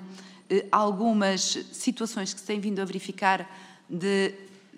algumas situações que se têm vindo a verificar de,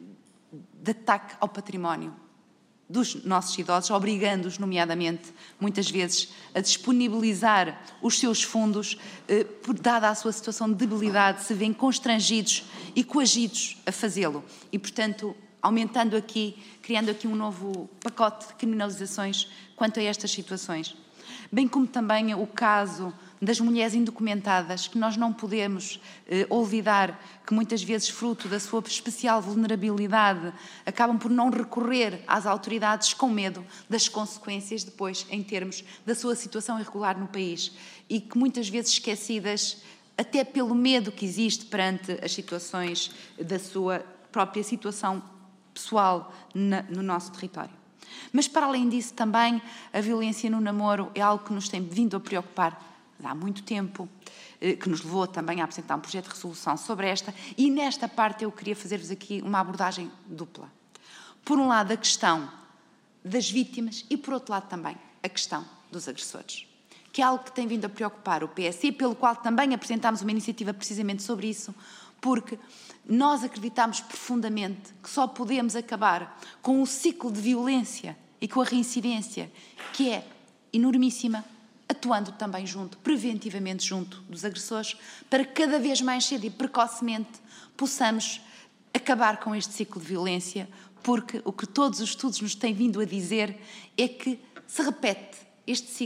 de ataque ao património dos nossos idosos, obrigando-os, nomeadamente, muitas vezes, a disponibilizar os seus fundos, por, dada a sua situação de debilidade, se veem constrangidos e coagidos a fazê-lo. E, portanto, aumentando aqui, criando aqui um novo pacote de criminalizações quanto a estas situações. Bem como também o caso das mulheres indocumentadas, que nós não podemos eh, olvidar que muitas vezes, fruto da sua especial vulnerabilidade, acabam por não recorrer às autoridades com medo das consequências depois, em termos da sua situação irregular no país, e que muitas vezes esquecidas, até pelo medo que existe perante as situações da sua própria situação pessoal na, no nosso território. Mas, para além disso, também a violência no namoro é algo que nos tem vindo a preocupar há muito tempo, que nos levou também a apresentar um projeto de resolução sobre esta, e nesta parte eu queria fazer-vos aqui uma abordagem dupla. Por um lado, a questão das vítimas e, por outro lado, também a questão dos agressores, que é algo que tem vindo a preocupar o P S, pelo qual também apresentámos uma iniciativa precisamente sobre isso, porque nós acreditamos profundamente que só podemos acabar com o ciclo de violência e com a reincidência, que é enormíssima, atuando também junto, preventivamente junto dos agressores, para que cada vez mais cedo e precocemente possamos acabar com este ciclo de violência, porque o que todos os estudos nos têm vindo a dizer é que se repete este ciclo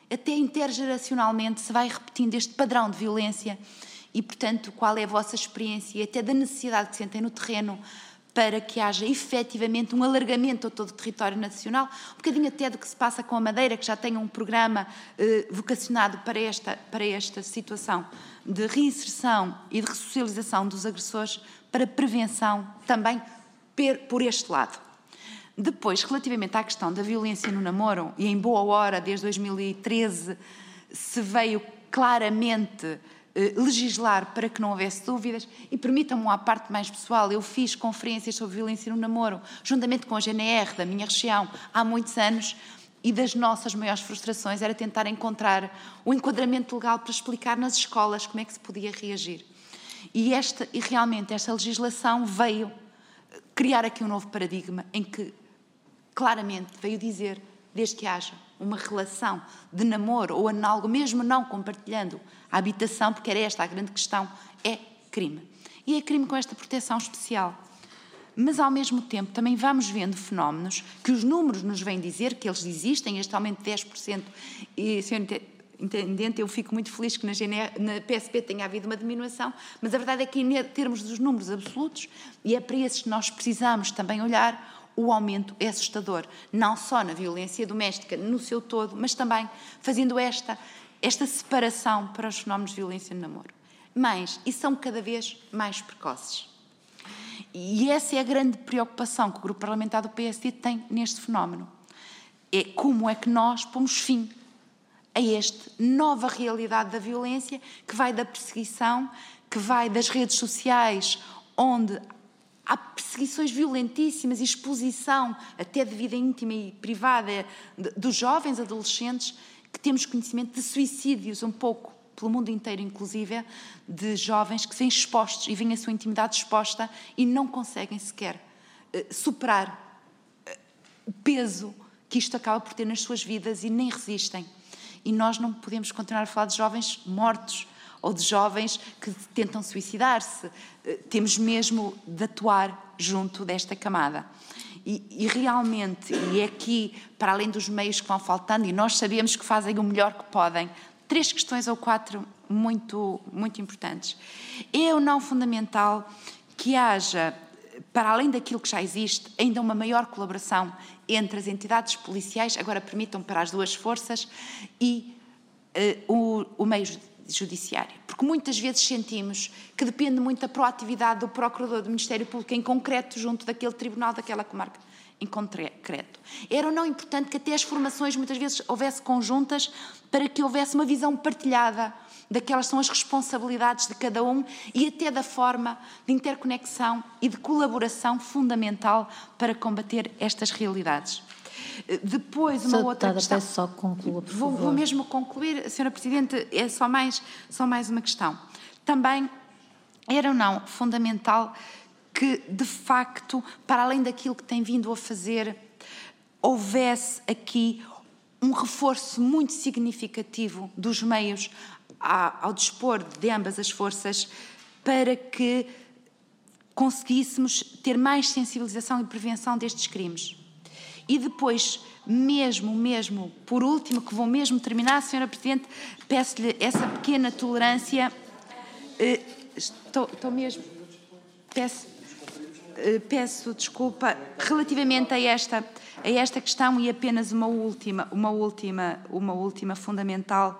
até intergeracionalmente se vai repetindo este padrão de violência e, portanto, qual é a vossa experiência e até da necessidade que sentem no terreno para que haja efetivamente um alargamento a todo o território nacional, um bocadinho até do que se passa com a Madeira, que já tem um programa eh, vocacionado para esta, para esta situação de reinserção e de ressocialização dos agressores, para prevenção também per, por este lado. Depois, relativamente à questão da violência no namoro, e em boa hora, desde dois mil e treze, se veio claramente legislar para que não houvesse dúvidas, e permitam-me à parte mais pessoal, eu fiz conferências sobre violência no namoro, juntamente com a G N R da minha região, há muitos anos, e das nossas maiores frustrações era tentar encontrar o enquadramento legal para explicar nas escolas como é que se podia reagir. E, esta, e realmente esta legislação veio criar aqui um novo paradigma em que claramente veio dizer, desde que haja uma relação de namoro ou análogo, mesmo não compartilhando a habitação, porque era esta a grande questão, é crime. E é crime com esta proteção especial. Mas, ao mesmo tempo, também vamos vendo fenómenos que os números nos vêm dizer que eles existem, este aumento de dez por cento. E, senhor Intendente, eu fico muito feliz que na, G N R, na P S P tenha havido uma diminuição, mas a verdade é que, em termos dos números absolutos, e é para esses que nós precisamos também olhar, o aumento é assustador, não só na violência doméstica no seu todo, mas também fazendo esta, esta separação para os fenómenos de violência no namoro. Mas, e são cada vez mais precoces. E essa é a grande preocupação que o Grupo Parlamentar do P S D tem neste fenómeno. É como é que nós pomos fim a esta nova realidade da violência, que vai da perseguição, que vai das redes sociais, onde há perseguições violentíssimas e exposição até de vida íntima e privada dos jovens adolescentes, que temos conhecimento de suicídios um pouco pelo mundo inteiro, inclusive, de jovens que se vêm expostos e veem a sua intimidade exposta e não conseguem sequer uh, superar uh, o peso que isto acaba por ter nas suas vidas e nem resistem. E nós não podemos continuar a falar de jovens mortos ou de jovens que tentam suicidar-se. Temos mesmo de atuar junto desta camada. E, e realmente, e é aqui, para além dos meios que vão faltando, e nós sabemos que fazem o melhor que podem, três questões ou quatro muito, muito importantes. É ou não fundamental que haja, para além daquilo que já existe, ainda uma maior colaboração entre as entidades policiais, agora permitam para as duas forças, e uh, o, o meio judiciário. Porque muitas vezes sentimos que depende muito da proatividade do Procurador do Ministério Público em concreto junto daquele tribunal, daquela comarca em concreto. Era ou não importante que até as formações muitas vezes houvesse conjuntas para que houvesse uma visão partilhada daquelas são as responsabilidades de cada um e até da forma de interconexão e de colaboração fundamental para combater estas realidades. Depois, uma Senhora outra Deputada, questão... peço só que conclua, por vou, favor. vou mesmo concluir, senhora Presidente, é só mais, só mais uma questão. Também era ou não fundamental que, de facto, para além daquilo que tem vindo a fazer, houvesse aqui um reforço muito significativo dos meios ao dispor de ambas as forças para que conseguíssemos ter mais sensibilização e prevenção destes crimes. E depois, mesmo, mesmo, por último, que vou mesmo terminar, senhora Presidente, peço-lhe essa pequena tolerância, estou, estou mesmo, peço, peço desculpa, relativamente a esta, a esta questão e apenas uma última, uma última, uma última fundamental,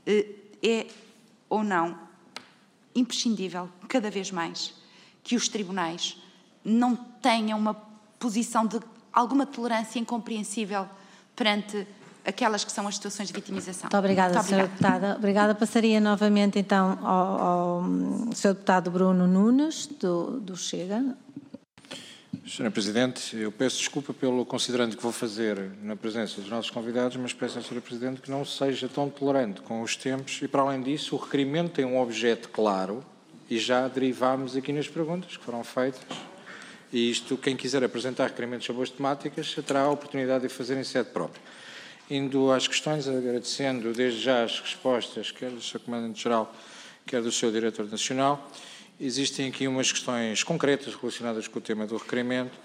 é ou não imprescindível, cada vez mais, que os tribunais não tenham uma posição de alguma tolerância incompreensível perante aquelas que são as situações de vitimização. Muito obrigada, Muito senhora obrigada. Deputada. Obrigada. Passaria novamente, então, ao, ao senhor Deputado Bruno Nunes, do, do Chega. senhora Presidente, eu peço desculpa pelo considerando que vou fazer na presença dos nossos convidados, mas peço à senhora Presidente que não seja tão tolerante com os tempos e, para além disso, o requerimento tem um objeto claro e já derivámos aqui nas perguntas que foram feitas. E isto, quem quiser apresentar requerimentos sobre as temáticas, terá a oportunidade de fazer em sede própria. Indo às questões, agradecendo desde já as respostas, quer do seu Comandante-Geral, quer do seu Diretor Nacional, existem aqui umas questões concretas relacionadas com o tema do requerimento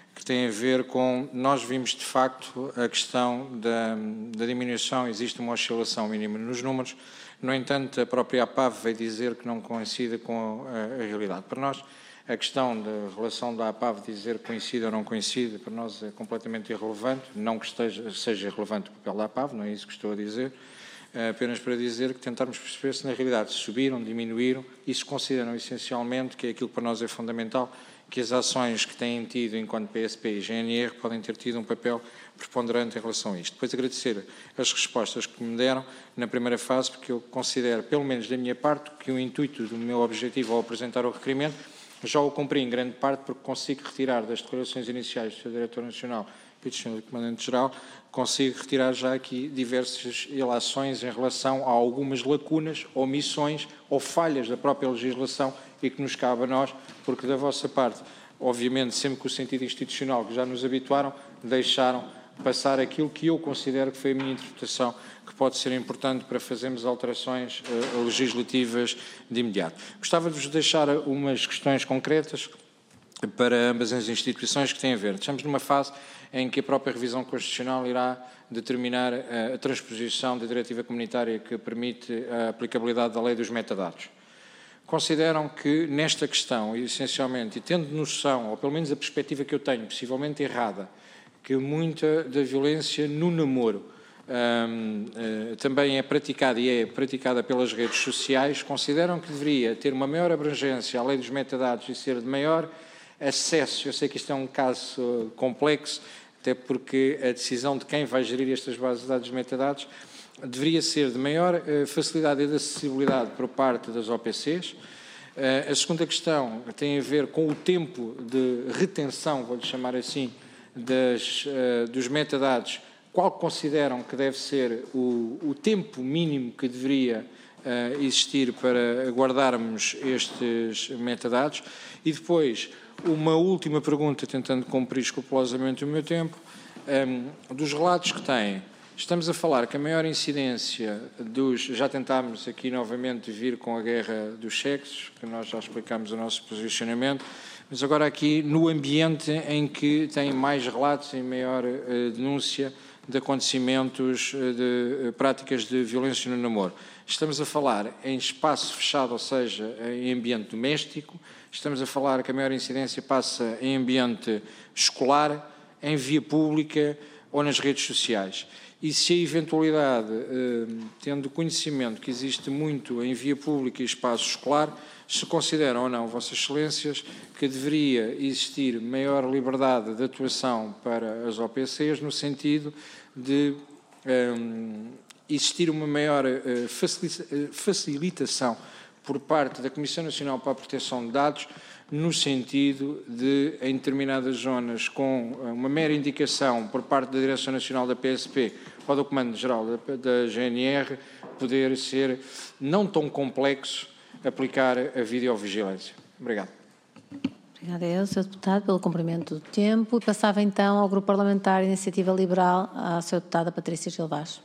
que tem a ver com, nós vimos de facto a questão da, da diminuição, existe uma oscilação mínima nos números, no entanto a própria A P A V veio dizer que não coincide com a, a realidade. Para nós, a questão da relação da A P A V dizer que coincide ou não coincide, para nós é completamente irrelevante, não que esteja, seja relevante o papel da A P A V, não é isso que estou a dizer, apenas para dizer que tentarmos perceber se na realidade subiram, diminuíram e se consideram essencialmente, que é aquilo que para nós é fundamental, que as ações que têm tido enquanto P S P e G N R podem ter tido um papel preponderante em relação a isto. Depois agradecer as respostas que me deram na primeira fase, porque eu considero, pelo menos da minha parte, que o intuito do meu objetivo ao apresentar o requerimento já o cumpri em grande parte, porque consigo retirar das declarações iniciais do senhor Diretor Nacional e do senhor Comandante-Geral, consigo retirar já aqui diversas ilações em relação a algumas lacunas, omissões ou falhas da própria legislação e que nos cabe a nós, porque da vossa parte, obviamente, sempre com o sentido institucional que já nos habituaram, deixaram passar aquilo que eu considero que foi a minha interpretação, que pode ser importante para fazermos alterações uh, legislativas de imediato. Gostava de vos deixar umas questões concretas para ambas as instituições que têm a ver. Estamos numa fase em que a própria revisão constitucional irá determinar a, a transposição da diretiva comunitária que permite a aplicabilidade da lei dos metadados. Consideram que nesta questão, essencialmente, e tendo noção, ou pelo menos a perspectiva que eu tenho, possivelmente errada, que muita da violência no namoro um, uh, também é praticada e é praticada pelas redes sociais, consideram que deveria ter uma maior abrangência à lei dos metadados e ser de maior acesso. Eu sei que isto é um caso complexo, até porque a decisão de quem vai gerir estas bases de dados de metadados deveria ser de maior uh, facilidade e de acessibilidade por parte das O P Cs. Uh, a segunda questão tem a ver com o tempo de retenção, vou-lhe chamar assim, das, uh, dos metadados. Qual consideram que deve ser o, o tempo mínimo que deveria uh, existir para guardarmos estes metadados? E depois, uma última pergunta, tentando cumprir escrupulosamente o meu tempo, um, dos relatos que têm. Estamos a falar que a maior incidência dos... Já tentámos aqui novamente vir com a guerra dos sexos, que nós já explicámos o nosso posicionamento, mas agora aqui no ambiente em que tem mais relatos e maior uh, denúncia de acontecimentos, uh, de uh, práticas de violência no namoro. Estamos a falar em espaço fechado, ou seja, em ambiente doméstico. Estamos a falar que a maior incidência passa em ambiente escolar, em via pública ou nas redes sociais. E se a eventualidade, eh, tendo conhecimento que existe muito em via pública e espaço escolar, se consideram ou não, Vossas Excelências, que deveria existir maior liberdade de atuação para as O P Cs no sentido de eh, existir uma maior eh, facilitação por parte da Comissão Nacional para a Proteção de Dados, no sentido de, em determinadas zonas, com uma mera indicação por parte da Direção Nacional da P S P ou do Comando-Geral da, da G N R, poder ser não tão complexo aplicar a videovigilância. Obrigado. Obrigada eu, senhor Deputado, pelo cumprimento do tempo. E passava então ao Grupo Parlamentar Iniciativa Liberal, à senhora Deputada Patrícia Gil Vaz.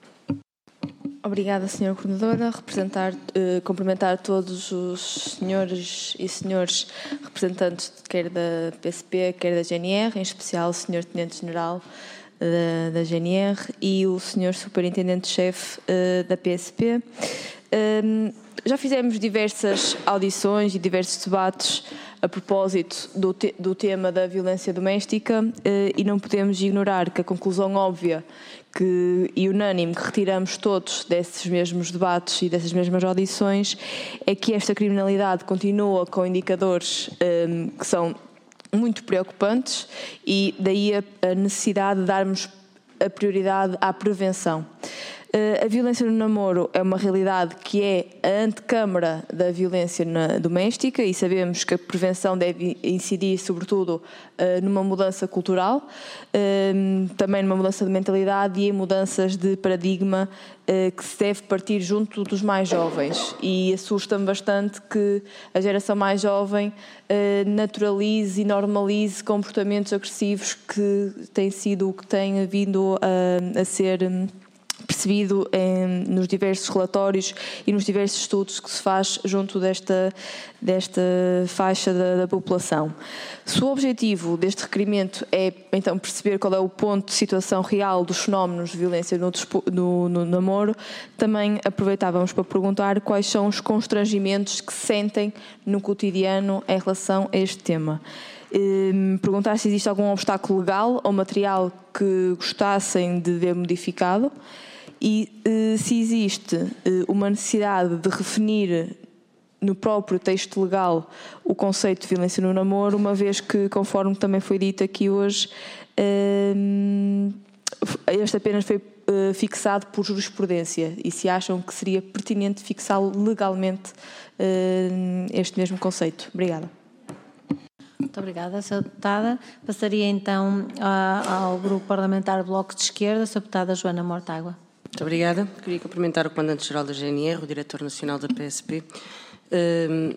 Obrigada, senhora Coordenadora. Representar, eh, cumprimentar todos os senhores e senhores representantes, quer da P S P, quer da G N R, em especial o senhor Tenente-General da, da G N R e o senhor Superintendente-Chefe eh, da P S P. Um, já fizemos diversas audições e diversos debates a propósito do, te, do tema da violência doméstica uh, e não podemos ignorar que a conclusão óbvia que, e unânime que retiramos todos desses mesmos debates e dessas mesmas audições é que esta criminalidade continua com indicadores um, que são muito preocupantes e daí a, a necessidade de darmos a prioridade à prevenção. A violência no namoro é uma realidade que é a antecâmara da violência na doméstica e sabemos que a prevenção deve incidir sobretudo numa mudança cultural, também numa mudança de mentalidade e em mudanças de paradigma que se deve partir junto dos mais jovens. E assusta-me bastante que a geração mais jovem naturalize e normalize comportamentos agressivos que têm sido o que tem vindo a, a ser percebido em, nos diversos relatórios e nos diversos estudos que se faz junto desta, desta faixa da, da população. Se o objetivo deste requerimento é, então, perceber qual é o ponto de situação real dos fenómenos de violência no, no, no namoro, também aproveitávamos para perguntar quais são os constrangimentos que se sentem no cotidiano em relação a este tema. Perguntar se existe algum obstáculo legal ou material que gostassem de ver modificado e se existe uma necessidade de redefinir no próprio texto legal o conceito de violência no namoro, uma vez que, conforme também foi dito aqui hoje, este apenas foi fixado por jurisprudência e se acham que seria pertinente fixá-lo legalmente este mesmo conceito. Obrigada. Muito obrigada, senhora Deputada. Passaria então ao Grupo Parlamentar Bloco de Esquerda, a senhora Deputada Joana Mortágua. Muito obrigada. Queria cumprimentar o Comandante-Geral da G N R, o Diretor Nacional da P S P. Uh,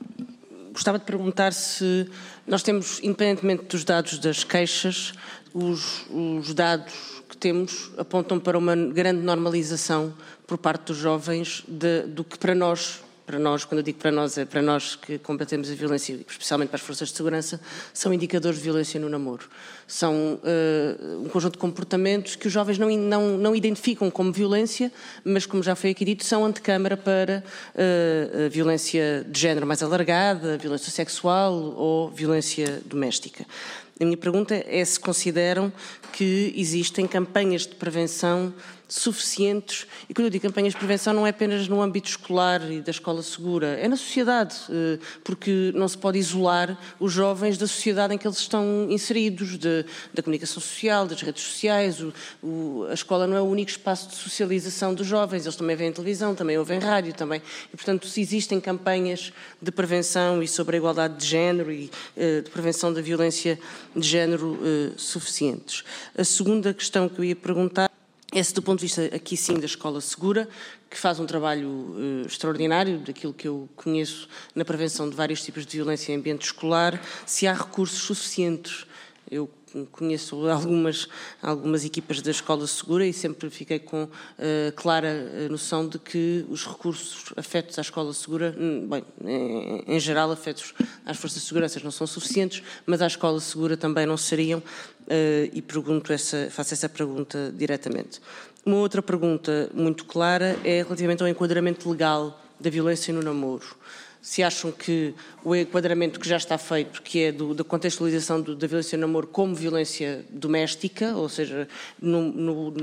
gostava de perguntar se nós temos, independentemente dos dados das queixas, os, os dados que temos apontam para uma grande normalização por parte dos jovens de, do que para nós, para nós, quando eu digo para nós, é para nós que combatemos a violência, especialmente para as forças de segurança, são indicadores de violência no namoro. São uh, um conjunto de comportamentos que os jovens não, não, não identificam como violência, mas, como já foi aqui dito, são antecâmara para uh, a violência de género mais alargada, violência sexual ou violência doméstica. A minha pergunta é se consideram que existem campanhas de prevenção suficientes, e quando eu digo campanhas de prevenção não é apenas no âmbito escolar e da escola segura, é na sociedade, porque não se pode isolar os jovens da sociedade em que eles estão inseridos, de, da comunicação social, das redes sociais. O, o, a escola não é o único espaço de socialização dos jovens, eles também veem televisão, também ouvem rádio, também, e portanto se existem campanhas de prevenção e sobre a igualdade de género e de prevenção da violência de género suficientes. A segunda questão que eu ia perguntar é-se do ponto de vista, aqui sim, da Escola Segura, que faz um trabalho uh, extraordinário, daquilo que eu conheço na prevenção de vários tipos de violência em ambiente escolar, se há recursos suficientes. Eu conheço algumas, algumas equipas da Escola Segura e sempre fiquei com uh, clara noção de que os recursos afetos à Escola Segura, bem, em, em geral afetos às forças de segurança não são suficientes, mas à Escola Segura também não seriam. Uh, e pergunto essa, faço essa pergunta diretamente. Uma outra pergunta muito clara é relativamente ao enquadramento legal da violência no namoro. Se acham que o enquadramento que já está feito, que é do, da contextualização do, da violência no namoro como violência doméstica, ou seja, no, no,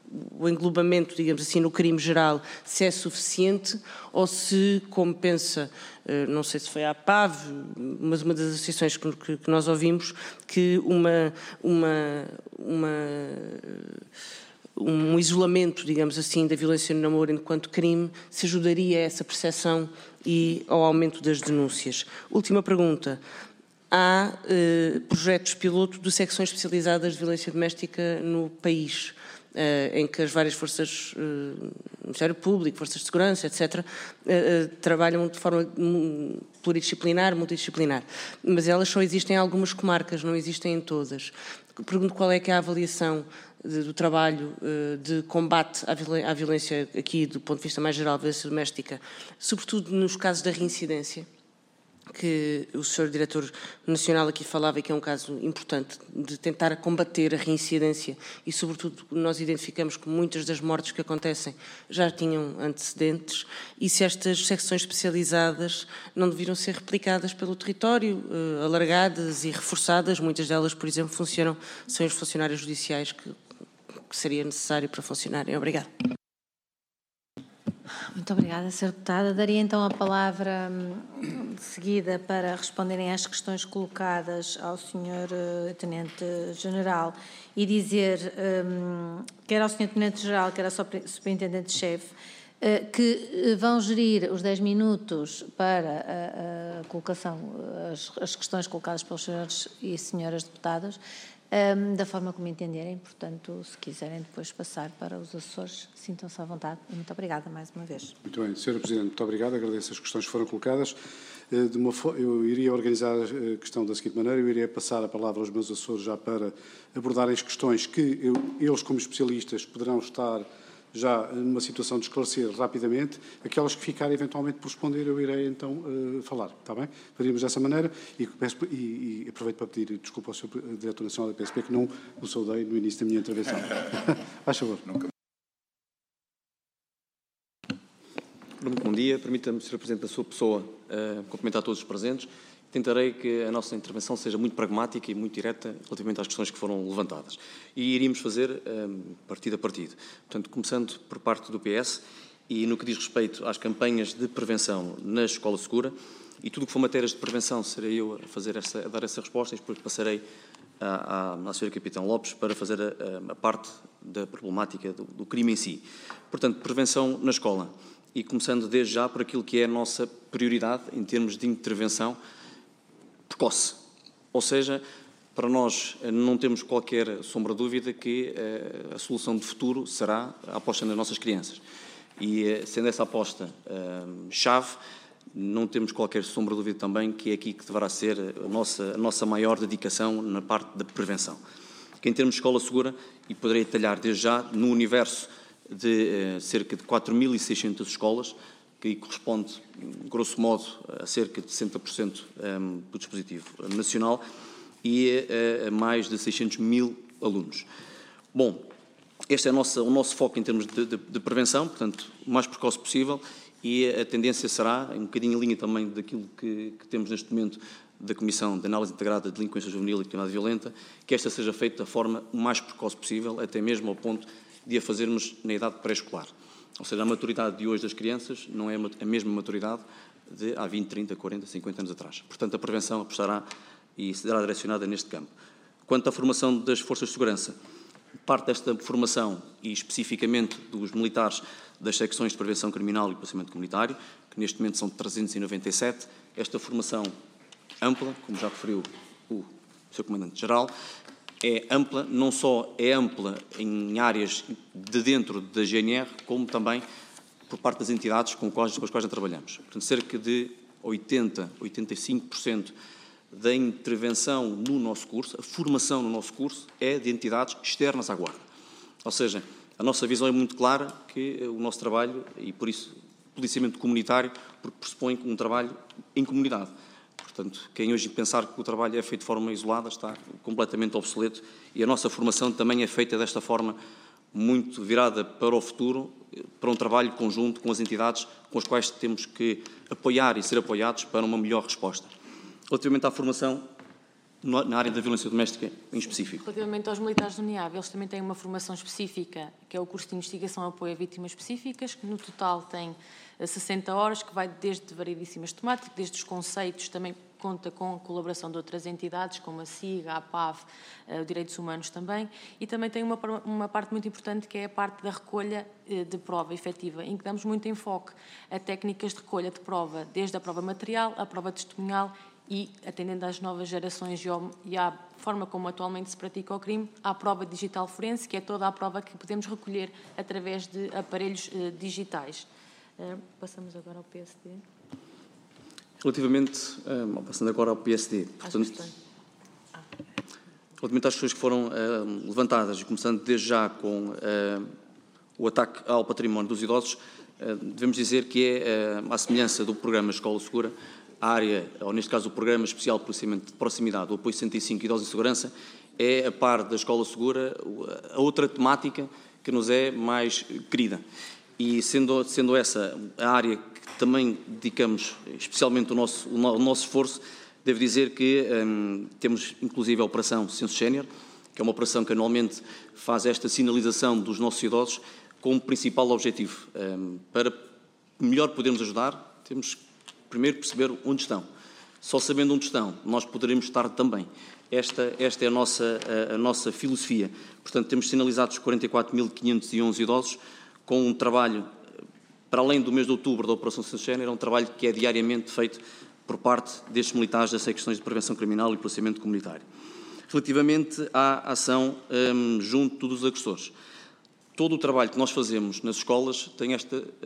o englobamento, digamos assim, no crime geral, se é suficiente, ou se, como pensa, não sei se foi a APAV, mas uma das associações que, que, que nós ouvimos, que uma, uma, uma, um isolamento, digamos assim, da violência no namoro enquanto crime, se ajudaria a essa percepção e ao aumento das denúncias. Última pergunta. Há eh, projetos piloto de secções especializadas de violência doméstica no país, Uh, em que as várias forças, uh, Ministério Público, forças de segurança, etcétera, uh, uh, trabalham de forma pluridisciplinar, multidisciplinar. Mas elas só existem em algumas comarcas, não existem em todas. Pergunto qual é que é a avaliação de, do trabalho uh, de combate à, viol à violência, aqui do ponto de vista mais geral, violência doméstica, sobretudo nos casos da reincidência, que o senhor Diretor Nacional aqui falava e que é um caso importante de tentar combater a reincidência e, sobretudo, nós identificamos que muitas das mortes que acontecem já tinham antecedentes e se estas secções especializadas não deveriam ser replicadas pelo território, eh, alargadas e reforçadas. Muitas delas, por exemplo, funcionam, são os funcionários judiciais que, que seria necessário para funcionarem. Obrigada. Muito obrigada, senhora Deputada. Daria então a palavra de seguida para responderem às questões colocadas ao senhor uh, Tenente-General e dizer, um, quer ao senhor Tenente-General, quer ao Superintendente-Chefe, uh, que vão gerir os dez minutos para a, a colocação, as, as questões colocadas pelos senhores e senhoras deputadas, Um, da forma como entenderem, portanto, se quiserem depois passar para os assessores, sintam-se à vontade. Muito obrigada mais uma vez. Muito bem, senhora Presidente, muito obrigado, agradeço as questões que foram colocadas. De uma, eu iria organizar a questão da seguinte maneira, eu iria passar a palavra aos meus assessores já para abordarem as questões que eu, eles, como especialistas, poderão estar já numa situação de esclarecer rapidamente. Aquelas que ficarem eventualmente por responder, eu irei então uh, falar, está bem? Faríamos dessa maneira e, peço, e, e aproveito para pedir desculpa ao senhor Diretor Nacional da P S P que não o saudei no início da minha intervenção. Faz favor. Muito bom dia. Permita-me, senhor Presidente, da sua pessoa, uh, cumprimentar todos os presentes. Tentarei que a nossa intervenção seja muito pragmática e muito direta relativamente às questões que foram levantadas. E iríamos fazer um, partido a partido. Portanto, começando por parte do P S e no que diz respeito às campanhas de prevenção na Escola Segura, e tudo o que for matérias de prevenção serei eu a, fazer essa, a dar essa resposta, e depois passarei à, à, à senhora Capitão Lopes para fazer a, a parte da problemática do, do crime em si. Portanto, prevenção na escola. E começando desde já por aquilo que é a nossa prioridade em termos de intervenção precoce. Ou seja, para nós não temos qualquer sombra de dúvida que uh, a solução de futuro será a aposta nas nossas crianças. E uh, sendo essa aposta uh, chave, não temos qualquer sombra de dúvida também que é aqui que deverá ser a nossa, a nossa maior dedicação na parte da prevenção. Que em termos de escola segura, e poderei detalhar desde já, no universo de uh, cerca de quatro mil e seiscentas escolas, que corresponde, grosso modo, a cerca de sessenta por cento um, do dispositivo nacional e a, a mais de seiscentos mil alunos. Bom, este é a nossa, o nosso foco em termos de, de, de prevenção, portanto, o mais precoce possível, e a tendência será, um bocadinho em linha também daquilo que, que temos neste momento da Comissão de Análise Integrada de Delinquência Juvenil e Criminalidade Violenta, que esta seja feita da forma o mais precoce possível, até mesmo ao ponto de a fazermos na idade pré-escolar. Ou seja, a maturidade de hoje das crianças não é a mesma maturidade de há vinte, trinta, quarenta, cinquenta anos atrás. Portanto, a prevenção apostará e será direcionada neste campo. Quanto à formação das forças de segurança, parte desta formação, e especificamente dos militares das secções de prevenção criminal e processamento comunitário, que neste momento são trezentos e noventa e sete, esta formação ampla, como já referiu o senhor Comandante-Geral, é ampla, não só é ampla em áreas de dentro da G N R, como também por parte das entidades com, quais, com as quais trabalhamos. Portanto, cerca de oitenta, oitenta e cinco por cento da intervenção no nosso curso, a formação no nosso curso, é de entidades externas à Guarda. Ou seja, a nossa visão é muito clara que o nosso trabalho, e por isso policiamento comunitário, porque pressupõe um trabalho em comunidade. Portanto, quem hoje pensar que o trabalho é feito de forma isolada está completamente obsoleto, e a nossa formação também é feita desta forma, muito virada para o futuro, para um trabalho conjunto com as entidades com as quais temos que apoiar e ser apoiados para uma melhor resposta. Relativamente à formação na área da violência doméstica em específico. Relativamente aos militares do N I A B, eles também têm uma formação específica, que é o curso de investigação e apoio a vítimas específicas, que no total tem sessenta horas, que vai desde variedíssimas temáticas, desde os conceitos, também conta com a colaboração de outras entidades, como a SIGA, a P A V, uh, Direitos Humanos também, e também tem uma, uma parte muito importante, que é a parte da recolha uh, de prova efetiva, em que damos muito enfoque a técnicas de recolha de prova, desde a prova material, a prova testemunhal, e, atendendo às novas gerações e à forma como atualmente se pratica o crime, à prova digital forense, que é toda a prova que podemos recolher através de aparelhos uh, digitais. Uh, passamos agora ao P S D. Relativamente, uh, passando agora ao P S D, portanto, ah. relativamente às questões que foram uh, levantadas, começando desde já com uh, o ataque ao património dos idosos, uh, devemos dizer que é, uh, à semelhança do programa Escola Segura, a área, ou neste caso o Programa Especial de Policiamento de Proximidade, o Apoio sessenta e cinco Idosos em Segurança, é, a par da Escola Segura, a outra temática que nos é mais querida. E sendo, sendo essa a área que também dedicamos especialmente o nosso, o nosso esforço, devo dizer que hum, temos inclusive a Operação Censo Sénior, que é uma operação que anualmente faz esta sinalização dos nossos idosos como principal objetivo. Hum, para melhor podermos ajudar, temos que primeiro perceber onde estão. Só sabendo onde estão, nós poderemos estar também. Esta, esta é a nossa, a, a nossa filosofia. Portanto, temos sinalizados quarenta e quatro mil quinhentos e onze idosos com um trabalho, para além do mês de outubro da Operação Censo Sénior, é um trabalho que é diariamente feito por parte destes militares das secções de prevenção criminal e processamento comunitário. Relativamente à ação hum, junto dos agressores, todo o trabalho que nós fazemos nas escolas tem este uh,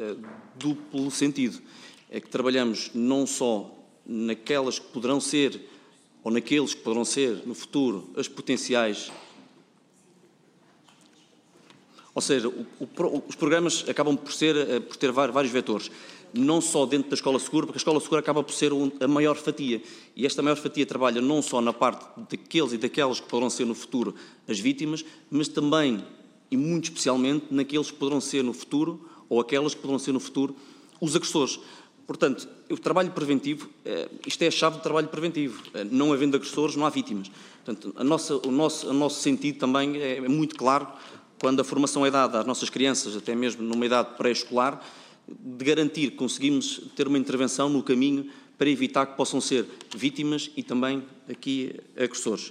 duplo sentido. É que trabalhamos não só naquelas que poderão ser, ou naqueles que poderão ser, no futuro, as potenciais, Ou seja, o, o, os programas acabam por, ser, por ter vários vetores, não só dentro da Escola Segura, porque a Escola Segura acaba por ser a maior fatia. E esta maior fatia trabalha não só na parte daqueles e daquelas que poderão ser no futuro as vítimas, mas também, e muito especialmente, naqueles que poderão ser no futuro, ou aquelas que poderão ser no futuro, os agressores. Portanto, o trabalho preventivo, isto é a chave do trabalho preventivo. Não havendo agressores, não há vítimas. Portanto, a nossa, o, nosso, o nosso sentido também é muito claro quando a formação é dada às nossas crianças, até mesmo numa idade pré-escolar, de garantir que conseguimos ter uma intervenção no caminho para evitar que possam ser vítimas e também aqui agressores.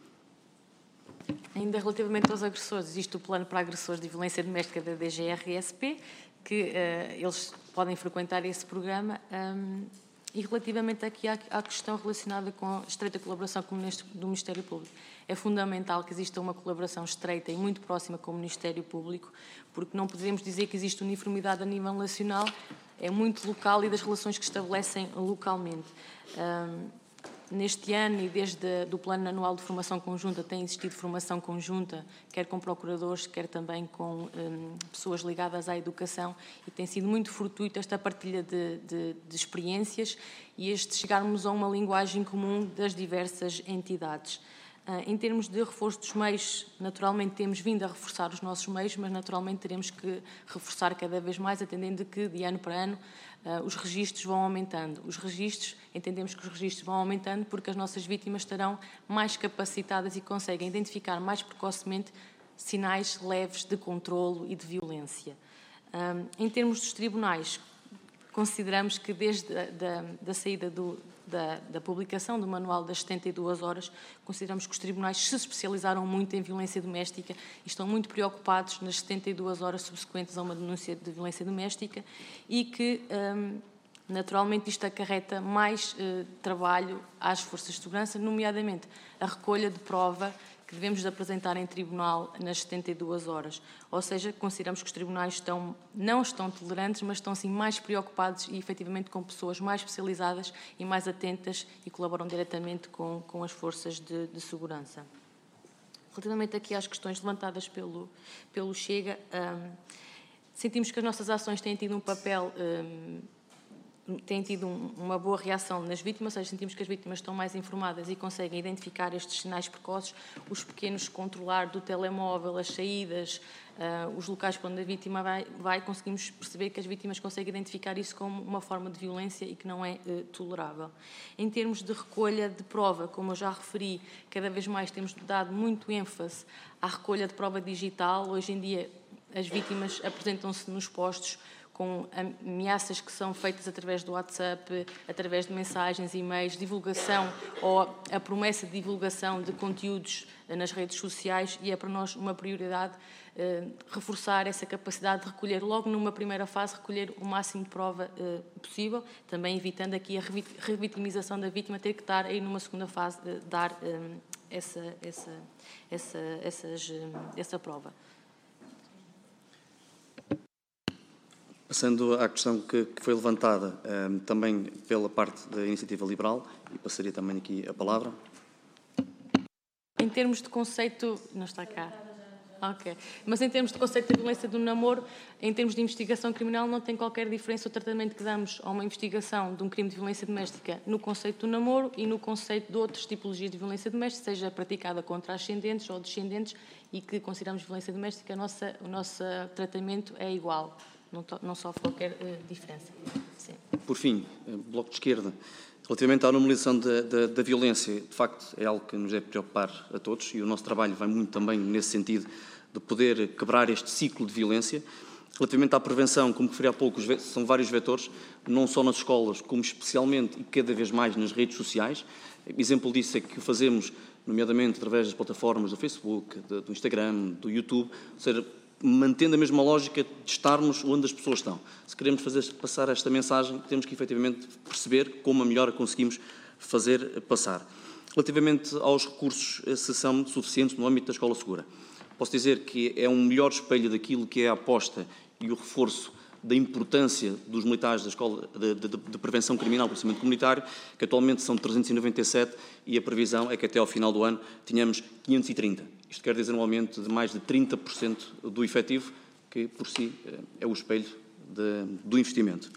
Ainda relativamente aos agressores, existe o plano para agressores de violência doméstica da D G R S P, que uh, eles podem frequentar esse programa. Um, E relativamente aqui à, à questão relacionada com a estreita colaboração com o do Ministério Público, é fundamental que exista uma colaboração estreita e muito próxima com o Ministério Público, porque não podemos dizer que existe uniformidade a nível nacional, é muito local e das relações que estabelecem localmente. Um, Neste ano e desde o Plano Anual de Formação Conjunta tem existido formação conjunta, quer com procuradores, quer também com um, pessoas ligadas à educação, e tem sido muito fortuita esta partilha de, de, de experiências e este chegarmos a uma linguagem comum das diversas entidades. Uh, em termos de reforço dos meios, naturalmente temos vindo a reforçar os nossos meios, mas naturalmente teremos que reforçar cada vez mais, atendendo que de ano para ano uh, os registros vão aumentando. Os registros, entendemos que os registros vão aumentando porque as nossas vítimas estarão mais capacitadas e conseguem identificar mais precocemente sinais leves de controlo e de violência. Um, em termos dos tribunais, consideramos que desde a da, da saída do, da, da publicação do Manual das setenta e duas horas, consideramos que os tribunais se especializaram muito em violência doméstica e estão muito preocupados nas setenta e duas horas subsequentes a uma denúncia de violência doméstica e que, hum, naturalmente, isto acarreta mais eh, trabalho às forças de segurança, nomeadamente a recolha de prova que devemos de apresentar em tribunal nas setenta e duas horas. Ou seja, consideramos que os tribunais estão, não estão tolerantes, mas estão sim mais preocupados e efetivamente com pessoas mais especializadas e mais atentas e colaboram diretamente com, com as forças de, de segurança. Relativamente aqui às questões levantadas pelo, pelo Chega, hum, sentimos que as nossas ações têm tido um papel... Hum, têm tido um, uma boa reação nas vítimas, ou seja, sentimos que as vítimas estão mais informadas e conseguem identificar estes sinais precoces, os pequenos controlar do telemóvel, as saídas, uh, os locais para onde a vítima vai, vai, conseguimos perceber que as vítimas conseguem identificar isso como uma forma de violência e que não é uh, tolerável. Em termos de recolha de prova, como eu já referi, cada vez mais temos dado muito ênfase à recolha de prova digital. Hoje em dia as vítimas apresentam-se nos postos com ameaças que são feitas através do WhatsApp, através de mensagens, e-mails, divulgação ou a promessa de divulgação de conteúdos nas redes sociais, e é para nós uma prioridade eh, reforçar essa capacidade de recolher logo numa primeira fase, recolher o máximo de prova eh, possível, também evitando aqui a revitimização da vítima, ter que estar aí numa segunda fase de dar eh, essa, essa, essa, essas, essa prova. Passando à questão que, que foi levantada um, também pela parte da Iniciativa Liberal, e passaria também aqui a palavra. Em termos de conceito... Não está cá. Ok. Mas em termos de conceito de violência do namoro, em termos de investigação criminal, não tem qualquer diferença o tratamento que damos a uma investigação de um crime de violência doméstica no conceito do namoro e no conceito de outras tipologias de violência doméstica, seja praticada contra ascendentes ou descendentes, e que consideramos violência doméstica, a nossa, o nosso tratamento é igual. Não, não sofre qualquer uh, diferença. Sim. Por fim, Bloco de Esquerda, relativamente à normalização da, da, da violência, de facto é algo que nos deve preocupar a todos, e o nosso trabalho vai muito também nesse sentido de poder quebrar este ciclo de violência. Relativamente à prevenção, como referi há pouco, são vários vetores, não só nas escolas, como especialmente e cada vez mais nas redes sociais. Exemplo disso é que o fazemos, nomeadamente através das plataformas do Facebook, do Instagram, do YouTube, ou seja, mantendo a mesma lógica de estarmos onde as pessoas estão. Se queremos fazer passar esta mensagem, temos que efetivamente perceber como a melhor a conseguimos fazer passar. Relativamente aos recursos, se são suficientes no âmbito da Escola Segura, posso dizer que é um melhor espelho daquilo que é a aposta e o reforço da importância dos militares da Escola de, de, de Prevenção Criminal e Procedimento Comunitário, que atualmente são trezentos e noventa e sete, e a previsão é que até ao final do ano tenhamos quinhentos e trinta. Isto quer dizer um aumento de mais de trinta por cento do efetivo, que por si é o espelho de, do investimento.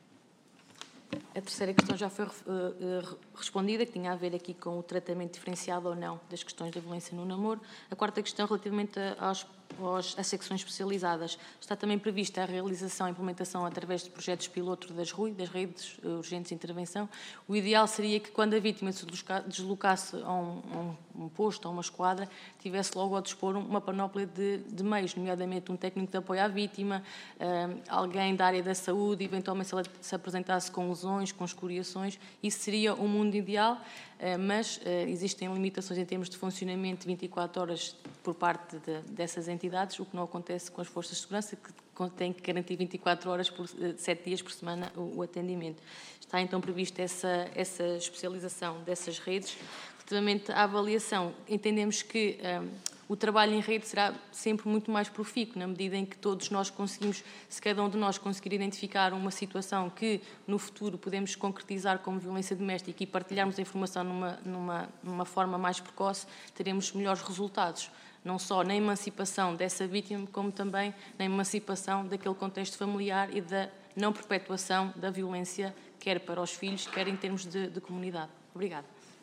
A terceira questão já foi uh, uh, respondida, que tinha a ver aqui com o tratamento diferenciado ou não das questões da violência no namoro. A quarta questão, relativamente aos, aos, às secções especializadas, está também prevista a realização e implementação através de projetos piloto das R U I, das redes urgentes de intervenção. O ideal seria que, quando a vítima se deslocasse a um, um, um posto, a uma esquadra, tivesse logo ao dispor uma panóplia de, de meios, nomeadamente um técnico de apoio à vítima, uh, alguém da área da saúde, eventualmente se ela se apresentasse com lesões, com escoriações. Isso seria um mundo ideal, mas existem limitações em termos de funcionamento de vinte e quatro horas por parte de, dessas entidades, o que não acontece com as forças de segurança, que têm que garantir vinte e quatro horas por sete dias por semana o, o atendimento. Está então prevista essa, essa especialização dessas redes. Relativamente à avaliação, entendemos que um, o trabalho em rede será sempre muito mais profícuo, na medida em que todos nós conseguimos, se cada um de nós conseguir identificar uma situação que no futuro podemos concretizar como violência doméstica e partilharmos a informação numa, numa, numa forma mais precoce, teremos melhores resultados, não só na emancipação dessa vítima, como também na emancipação daquele contexto familiar e da não perpetuação da violência, quer para os filhos, quer em termos de, de comunidade. Obrigada.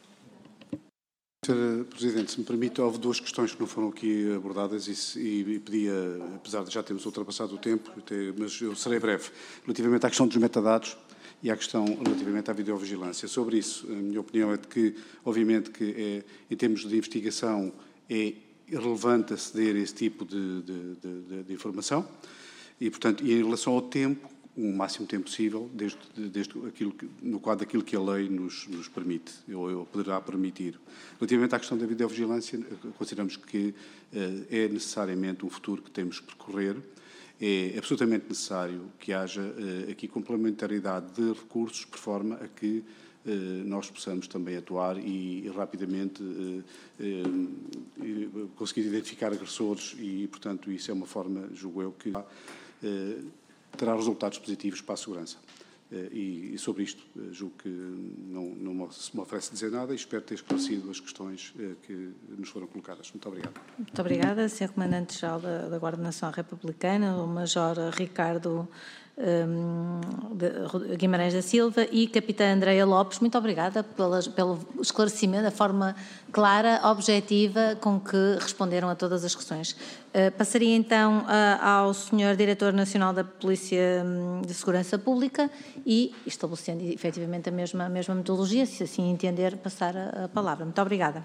senhor Presidente, se me permite, houve duas questões que não foram aqui abordadas e, se, e pedia, apesar de já termos ultrapassado o tempo, até, mas eu serei breve, relativamente à questão dos metadados e à questão relativamente à videovigilância. Sobre isso, a minha opinião é de que, obviamente, que é, em termos de investigação é irrelevante aceder a esse tipo de, de, de, de informação e, portanto, e em relação ao tempo, o máximo tempo possível, desde, desde aquilo que, no quadro daquilo que a lei nos, nos permite, ou, ou poderá permitir. Relativamente à questão da videovigilância, consideramos que uh, é necessariamente um futuro que temos que percorrer. É absolutamente necessário que haja uh, aqui complementaridade de recursos, por forma a que uh, nós possamos também atuar e, e rapidamente uh, uh, conseguir identificar agressores e, portanto, isso é uma forma, julgo eu, que uh, terá resultados positivos para a segurança. E, e sobre isto, julgo que não, não se me oferece dizer nada e espero ter esclarecido as questões que nos foram colocadas. Muito obrigado. Muito obrigada, senhor Comandante-Geral da, da Guarda Nacional Republicana, o Major Ricardo um, de, Guimarães da Silva e Capitã Andreia Lopes. Muito obrigada pelas, pelo esclarecimento, a forma clara, objetiva, com que responderam a todas as questões. Uh, passaria então uh, ao senhor Diretor Nacional da Polícia de Segurança Pública e, estabelecendo efetivamente a mesma, a mesma metodologia, se assim entender, passar a, a palavra. Muito obrigada.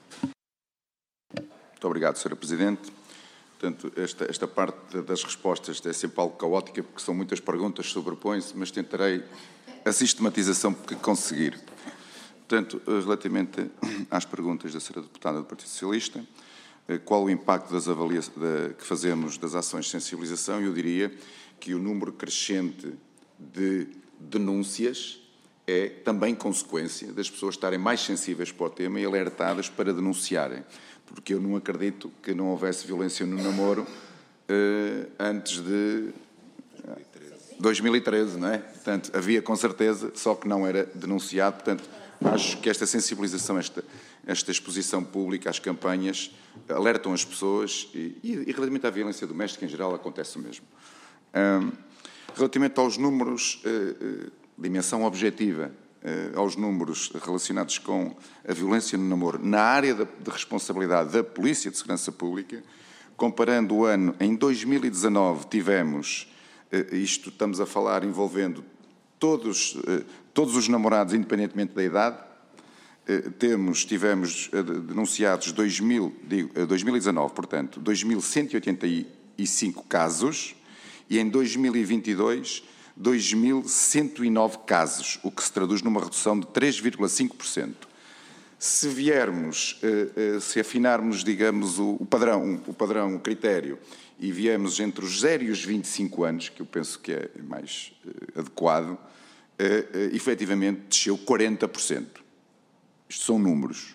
Muito obrigado, senhora Presidente. Portanto, esta, esta parte das respostas é sempre algo caótica, porque são muitas perguntas, sobrepõem-se, mas tentarei a sistematização que conseguir. Portanto, relativamente às perguntas da senhora Deputada do Partido Socialista, qual o impacto das avaliações que fazemos das ações de sensibilização? Eu diria que o número crescente de denúncias é também consequência das pessoas estarem mais sensíveis para o tema e alertadas para denunciarem. Porque eu não acredito que não houvesse violência no namoro eh, antes de dois mil e treze, não é? Portanto, havia com certeza, só que não era denunciado. Portanto, acho que esta sensibilização, esta, esta exposição pública, as campanhas, alertam as pessoas e, e, e relativamente à violência doméstica, em geral, acontece o mesmo. Um, relativamente aos números, uh, uh, dimensão objetiva, uh, aos números relacionados com a violência no namoro, na área de, de responsabilidade da Polícia de Segurança Pública, comparando o ano, em dois mil e dezanove tivemos, uh, isto estamos a falar envolvendo todos, uh, todos os namorados, independentemente da idade, uh, temos, tivemos uh, denunciados dois mil, digo, uh, dois mil e dezanove, portanto, dois mil cento e oitenta e cinco casos, e em dois mil e vinte e dois, dois mil cento e nove casos, o que se traduz numa redução de três vírgula cinco por cento. Se viermos, se afinarmos, digamos, o padrão, o padrão, o critério, e viemos entre os zero e os vinte e cinco anos, que eu penso que é mais adequado, efetivamente desceu quarenta por cento. Isto são números.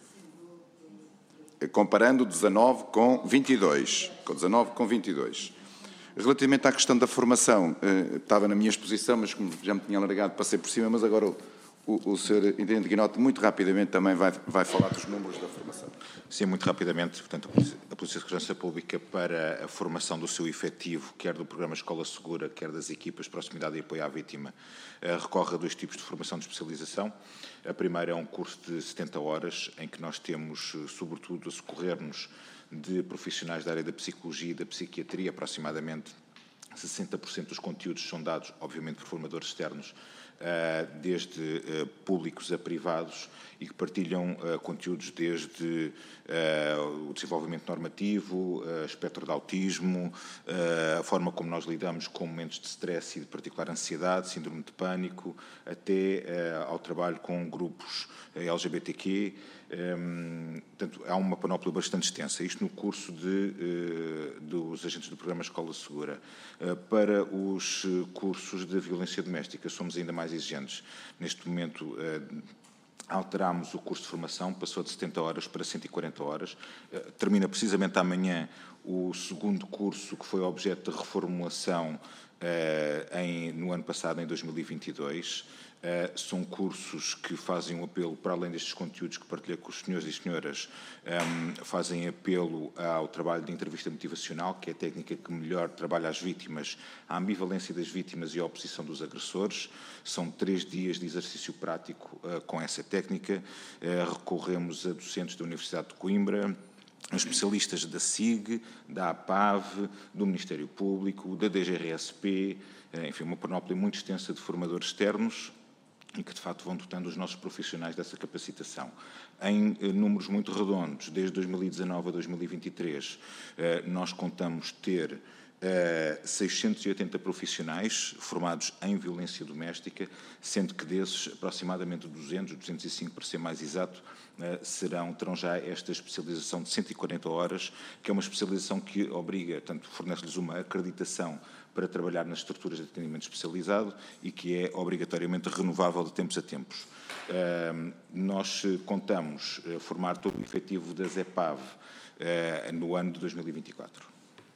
Comparando dezanove com vinte e dois. Com dezanove com vinte e dois. Relativamente à questão da formação, estava na minha exposição, mas como já me tinha alargado, passei por cima, mas agora o, o, o senhor Intendente Guinote, muito rapidamente, também vai, vai falar dos números da formação. Sim, muito rapidamente. Portanto, a Polícia, a Polícia de Segurança Pública, para a formação do seu efetivo, quer do programa Escola Segura, quer das equipas de proximidade e apoio à vítima, recorre a dois tipos de formação de especialização. A primeira é um curso de setenta horas, em que nós temos, sobretudo, a socorrer-nos de profissionais da área da psicologia e da psiquiatria. Aproximadamente sessenta por cento dos conteúdos são dados, obviamente, por formadores externos, desde públicos a privados, e que partilham conteúdos desde o desenvolvimento normativo, espectro de autismo, a forma como nós lidamos com momentos de stress e de particular ansiedade, síndrome de pânico, até ao trabalho com grupos L G B T Q. Um, portanto, há uma panóplia bastante extensa, isto no curso de, uh, dos agentes do programa Escola Segura. Uh, para os cursos de violência doméstica somos ainda mais exigentes. Neste momento uh, alterámos o curso de formação, passou de setenta horas para cento e quarenta horas. Uh, termina precisamente amanhã o segundo curso, que foi objeto de reformulação uh, em, no ano passado, em dois mil e vinte e dois. Uh, são cursos que fazem um apelo, para além destes conteúdos que partilhei com os senhores e senhoras, um, fazem apelo ao trabalho de entrevista motivacional, que é a técnica que melhor trabalha as vítimas, a ambivalência das vítimas e a oposição dos agressores. São três dias de exercício prático uh, com essa técnica. Uh, recorremos a docentes da Universidade de Coimbra, especialistas da S I G, da A P A V, do Ministério Público, da D G R S P, uh, enfim, uma panóplia muito extensa de formadores externos, e que, de facto, vão dotando os nossos profissionais dessa capacitação. Em eh, números muito redondos, desde dois mil e dezanove a dois mil e vinte e três, eh, nós contamos ter eh, seiscentos e oitenta profissionais formados em violência doméstica, sendo que desses, aproximadamente duzentos, duzentos e cinco, para ser mais exato, eh, serão, terão já esta especialização de cento e quarenta horas, que é uma especialização que obriga, tanto fornece-lhes uma acreditação para trabalhar nas estruturas de atendimento especializado e que é obrigatoriamente renovável de tempos a tempos. Uh, nós contamos uh, formar todo o efetivo da Z E P A V uh, no ano de dois mil e vinte e quatro.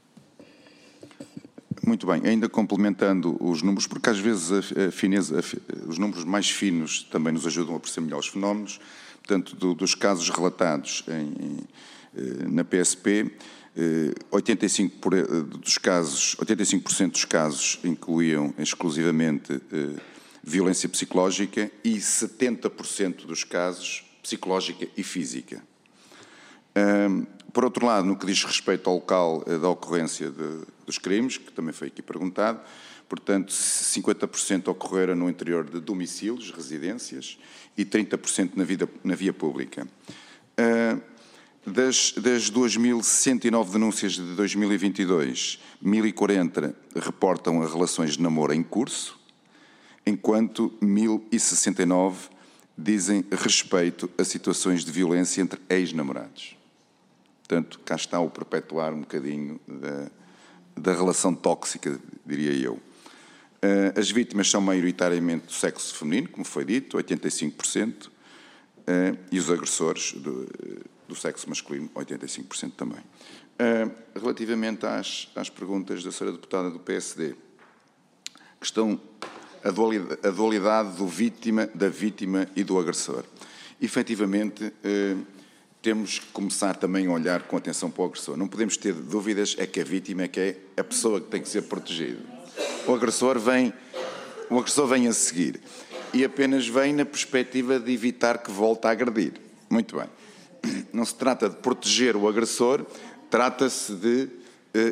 Muito bem, ainda complementando os números, porque às vezes a, a fineza, a, os números mais finos também nos ajudam a perceber melhor os fenómenos. Portanto, do, dos casos relatados em, em, na P S P, oitenta e cinco por cento dos casos, oitenta e cinco por cento dos casos incluíam exclusivamente eh, violência psicológica e setenta por cento dos casos psicológica e física. Um, por outro lado, no que diz respeito ao local eh, da ocorrência de, dos crimes, que também foi aqui perguntado, portanto, cinquenta por cento ocorreram no interior de domicílios, residências, e trinta por cento na, vida, na via pública. Uh, Das, das duas mil cento e nove denúncias de dois mil e vinte e dois, mil e quarenta reportam a relações de namoro em curso, enquanto mil e sessenta e nove dizem respeito a situações de violência entre ex-namorados. Portanto, cá está o perpetuar um bocadinho da, da relação tóxica, diria eu. As vítimas são maioritariamente do sexo feminino, como foi dito, oitenta e cinco por cento, e os agressores do, do sexo masculino, oitenta e cinco por cento também. Uh, relativamente às, às perguntas da senhora deputada do P S D, questão a dualidade, a dualidade do vítima, da vítima e do agressor. Efetivamente, uh, temos que começar também a olhar com atenção para o agressor. Não podemos ter dúvidas, é que a vítima é que é a pessoa que tem que ser protegida. O agressor vem, o agressor vem a seguir e apenas vem na perspectiva de evitar que volte a agredir. Muito bem. Não se trata de proteger o agressor, trata-se de uh,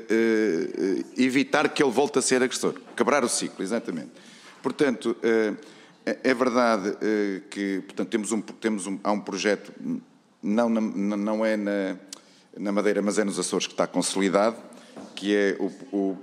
uh, evitar que ele volte a ser agressor. Quebrar o ciclo, exatamente. Portanto, uh, é verdade uh, que portanto, temos um, temos um, há um projeto, não, na, não é na, na Madeira, mas é nos Açores que está consolidado, que é o, o,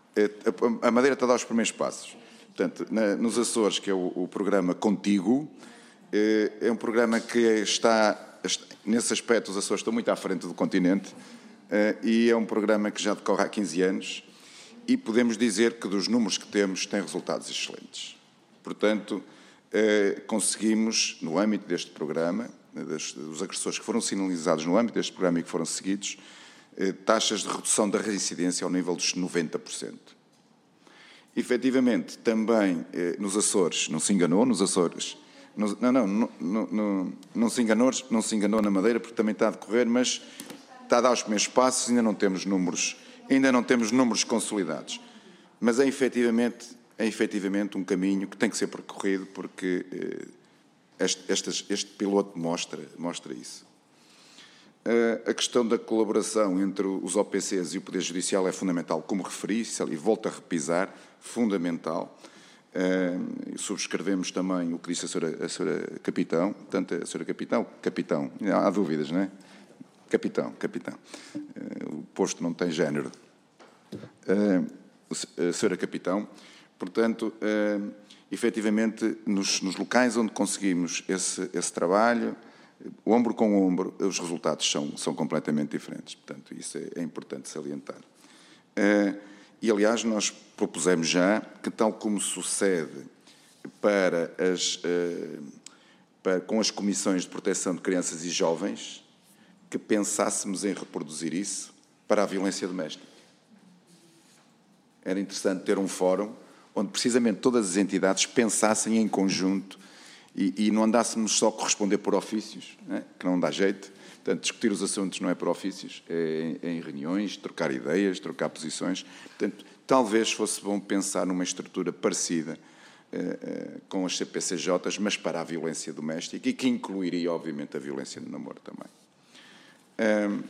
a, a Madeira está a dar os primeiros passos. Portanto, na, nos Açores, que é o, o programa Contigo, uh, é um programa que está... Nesse aspecto, os Açores estão muito à frente do continente uh, e é um programa que já decorre há quinze anos e podemos dizer que dos números que temos tem resultados excelentes. Portanto, uh, conseguimos, no âmbito deste programa, das, dos agressores que foram sinalizados no âmbito deste programa e que foram seguidos, uh, taxas de redução da reincidência ao nível dos noventa por cento. Efetivamente, também uh, nos Açores, não se enganou, nos Açores Não, não, não, não, não, não, se enganou, não se enganou na Madeira, porque também está a decorrer, mas está a dar os primeiros passos, ainda não temos números, ainda não temos números consolidados. Mas é efetivamente, é efetivamente um caminho que tem que ser percorrido, porque eh, este, este, este piloto mostra, mostra isso. Uh, a questão da colaboração entre os O P Cs e o Poder Judicial é fundamental, como referi, e volto a repisar, fundamental. Uh, subscrevemos também o que disse a senhora, a senhora Capitão, tanto a senhora Capitão, Capitão, há dúvidas, não é? Capitão, Capitão. Uh, o posto não tem género. Uh, a senhora Capitão, portanto, uh, efetivamente, nos, nos locais onde conseguimos esse, esse trabalho, ombro com ombro, os resultados são, são completamente diferentes. Portanto, isso é, é importante salientar. Uh, e, aliás, nós propusemos já que, tal como sucede para as, uh, para, com as comissões de proteção de crianças e jovens, que pensássemos em reproduzir isso para a violência doméstica. Era interessante ter um fórum onde, precisamente, todas as entidades pensassem em conjunto E, e não andássemos só a corresponder por ofícios, né? Que não dá jeito. Portanto, discutir os assuntos não é por ofícios, é em, em reuniões, trocar ideias, trocar posições. Portanto, talvez fosse bom pensar numa estrutura parecida eh, eh, com as C P C Js, mas para a violência doméstica e que incluiria, obviamente, a violência no namoro também. Um,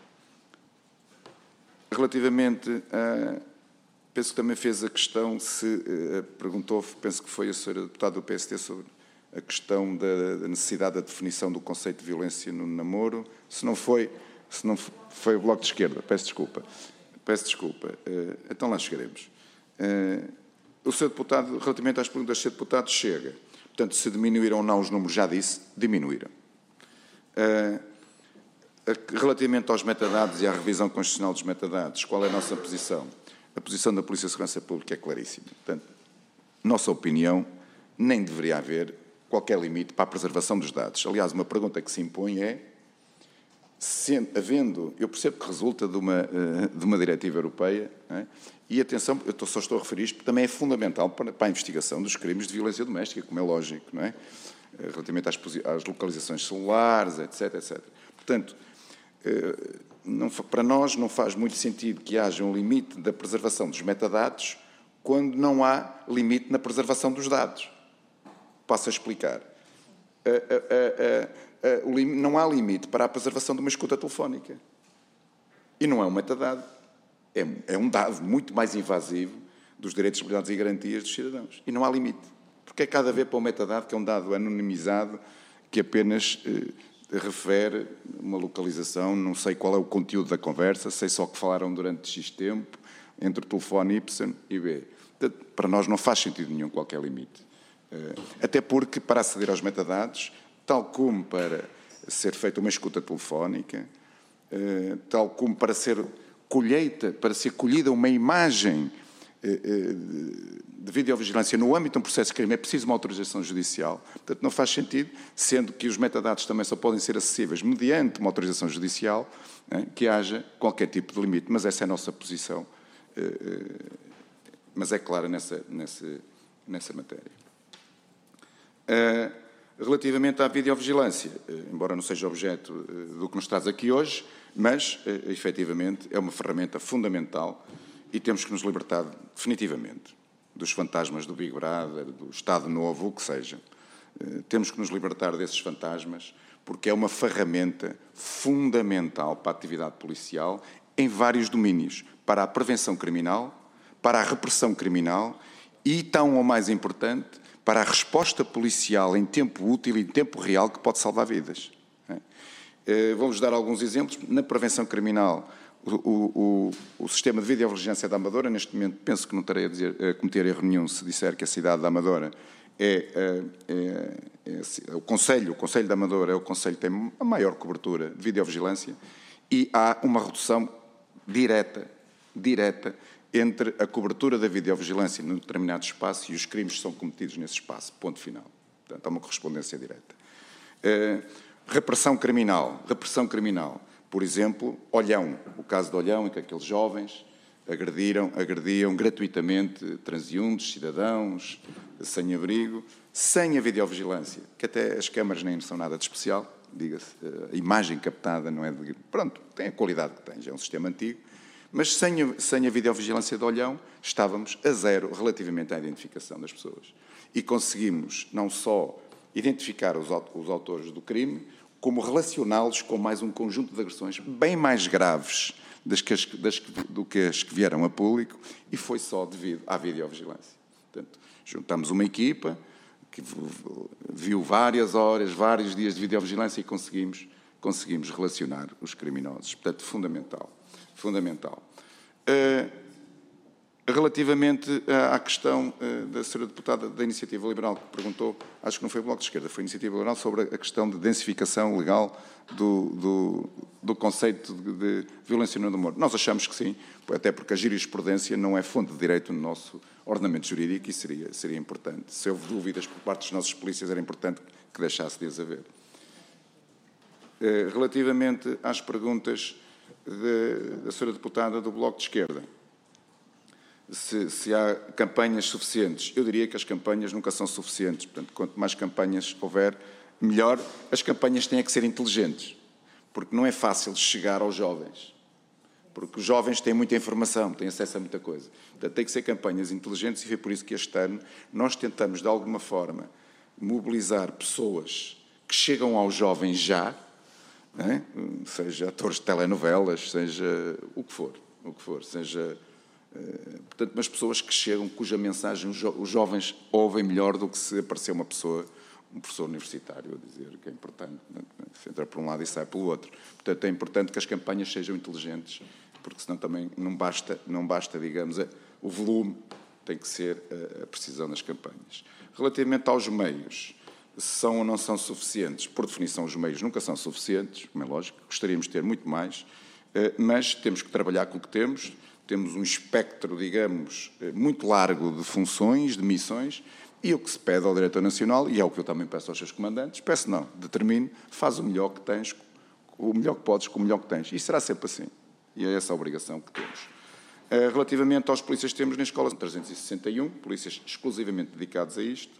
relativamente a... Penso que também fez a questão, se uh, perguntou, penso que foi a senhora deputada do P S D sobre a questão da, da necessidade da definição do conceito de violência no namoro. Se não foi, se não foi o Bloco de Esquerda, peço desculpa. Peço desculpa. Uh, então lá chegaremos. Uh, o senhor deputado, relativamente às perguntas do senhor deputado, chega. Portanto, se diminuíram ou não os números, já disse, diminuíram. Uh, relativamente aos metadados e à revisão constitucional dos metadados, qual é a nossa posição? A posição da Polícia de Segurança Pública é claríssima. Portanto, nossa opinião, nem deveria haver qualquer limite para a preservação dos dados. Aliás, uma pergunta que se impõe é, se, havendo, eu percebo que resulta de uma, de uma diretiva europeia, não é? E atenção, eu só estou a referir isto, porque também é fundamental para, para a investigação dos crimes de violência doméstica, como é lógico, não é? Relativamente às, às localizações celulares, etc, etcétera. Portanto, não, para nós não faz muito sentido que haja um limite da preservação dos metadados quando não há limite na preservação dos dados. Passo a explicar. A, a, a, a, o lim, não há limite para a preservação de uma escuta telefónica. E não é um metadado. É, é um dado muito mais invasivo dos direitos, liberdades e garantias dos cidadãos. E não há limite. Porque é cada vez para um metadado que é um dado anonimizado que apenas eh, refere uma localização, não sei qual é o conteúdo da conversa, sei só que falaram durante X tempo, entre o telefone Y e B. Para nós não faz sentido nenhum qualquer limite. Até porque, para aceder aos metadados, tal como para ser feita uma escuta telefónica, tal como para ser colheita, para ser colhida uma imagem de videovigilância no âmbito de um processo de crime, é preciso uma autorização judicial. Portanto, não faz sentido, sendo que os metadados também só podem ser acessíveis mediante uma autorização judicial, né, que haja qualquer tipo de limite. Mas essa é a nossa posição, mas é clara nessa, nessa, nessa matéria. Relativamente à videovigilância, embora não seja objeto do que nos traz aqui hoje, mas, efetivamente, é uma ferramenta fundamental e temos que nos libertar definitivamente dos fantasmas do Big Brother, do Estado Novo, o que seja. Temos que nos libertar desses fantasmas porque é uma ferramenta fundamental para a atividade policial em vários domínios, para a prevenção criminal, para a repressão criminal e, tão ou mais importante, para a resposta policial em tempo útil e em tempo real que pode salvar vidas. Vamos dar alguns exemplos. Na prevenção criminal, o, o, o sistema de videovigilância da Amadora, neste momento, penso que não terei a, dizer, a cometer erro nenhum se disser que a cidade da Amadora é, é, é, é o Conselho, o Conselho da Amadora é o Conselho que tem a maior cobertura de videovigilância e há uma redução direta, direta, entre a cobertura da videovigilância num determinado espaço e os crimes que são cometidos nesse espaço. Ponto final. Portanto, há uma correspondência direta. Uh, repressão criminal. Repressão criminal. Por exemplo, Olhão. O caso de Olhão, em que aqueles jovens agrediram, agrediam gratuitamente transeuntes, cidadãos, sem abrigo, sem a videovigilância, que até as câmaras nem são nada de especial, diga-se, a imagem captada não é de... Pronto, tem a qualidade que tem, já é um sistema antigo, mas sem a, sem a videovigilância de olhão estávamos a zero relativamente à identificação das pessoas. E conseguimos não só identificar os, os autores do crime, como relacioná-los com mais um conjunto de agressões bem mais graves das que as, das, do que as que vieram a público, e foi só devido à videovigilância. Portanto, juntamos uma equipa que viu várias horas, vários dias de videovigilância e conseguimos, conseguimos relacionar os criminosos. Portanto, fundamental. Fundamental. Uh, relativamente à questão uh, da senhora deputada da Iniciativa Liberal, que perguntou, acho que não foi o Bloco de Esquerda, foi a Iniciativa Liberal, sobre a questão de densificação legal do, do, do conceito de, de violência no amor. Nós achamos que sim, até porque a jurisprudência não é fonte de direito no nosso ordenamento jurídico e seria, seria importante. Se houve dúvidas por parte dos nossos polícias, era importante que deixasse de as haver. Uh, relativamente às perguntas de, da senhora deputada do Bloco de Esquerda, Se, se há campanhas suficientes, eu diria que as campanhas nunca são suficientes. Portanto, quanto mais campanhas houver, melhor. As campanhas têm que ser inteligentes, porque não é fácil chegar aos jovens, porque os jovens têm muita informação, têm acesso a muita coisa. Portanto, tem que ser campanhas inteligentes, e foi por isso que este ano nós tentamos, de alguma forma, mobilizar pessoas que chegam aos jovens já, não é? Seja atores de telenovelas, seja o que for, o que for, seja... Portanto, umas pessoas que chegam, cuja mensagem os, jo os jovens ouvem melhor do que se aparecer uma pessoa, um professor universitário, a dizer que é importante, se entra por um lado e sai pelo outro. Portanto, é importante que as campanhas sejam inteligentes, porque senão também não basta, não basta digamos, o volume, tem que ser a precisão das campanhas. Relativamente aos meios, são ou não são suficientes? Por definição, os meios nunca são suficientes, como é lógico, gostaríamos de ter muito mais, mas temos que trabalhar com o que temos. Temos um espectro, digamos, muito largo de funções, de missões, e o que se pede ao Diretor Nacional, e é o que eu também peço aos seus comandantes, peço não, determine, faz o melhor que tens, o melhor que podes com o melhor que tens. E será sempre assim. E é essa a obrigação que temos. Relativamente aos polícias que temos na escola, são trezentos e sessenta e um, polícias exclusivamente dedicados a isto,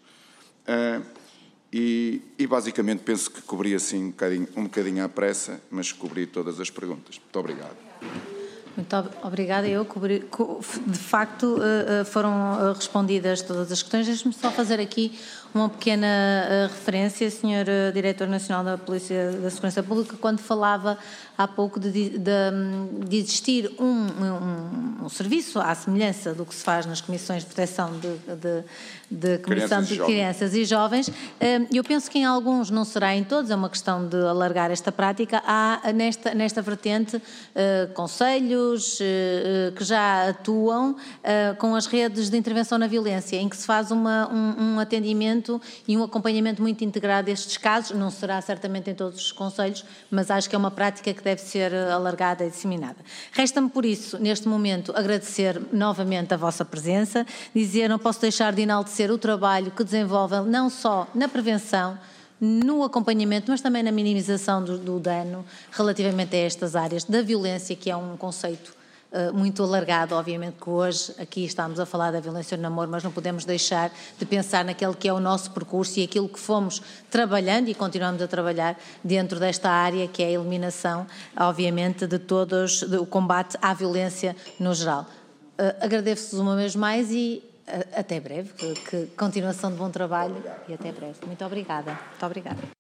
e, e basicamente penso que cobri assim um bocadinho, um bocadinho à pressa, mas cobri todas as perguntas. Muito obrigado. Muito obrigada. Eu, de facto, foram respondidas todas as questões. Deixe-me só fazer aqui uma pequena referência, senhor Diretor Nacional da Polícia da Segurança Pública, quando falava há pouco de, de, de existir um, um, um serviço à semelhança do que se faz nas comissões de proteção de, de, de comissão de crianças e jovens. Eu penso que em alguns, não será em todos, é uma questão de alargar esta prática. Há nesta, nesta vertente uh, conselhos uh, que já atuam uh, com as redes de intervenção na violência, em que se faz uma, um, um atendimento e um acompanhamento muito integrado destes casos. Não será certamente em todos os conselhos, mas acho que é uma prática que deve ser alargada e disseminada. Resta-me, por isso, neste momento, agradecer novamente a vossa presença, dizer, não posso deixar de enaltecer o trabalho que desenvolvem não só na prevenção, no acompanhamento, mas também na minimização do, do dano relativamente a estas áreas da violência, que é um conceito uh, muito alargado. Obviamente que hoje aqui estamos a falar da violência no namoro, mas não podemos deixar de pensar naquele que é o nosso percurso e aquilo que fomos trabalhando e continuamos a trabalhar dentro desta área, que é a eliminação, obviamente, de todos, o combate à violência no geral. Uh, agradeço-vos uma vez mais e até breve, que, que continuação de bom trabalho e até breve. Muito obrigada. Muito obrigada.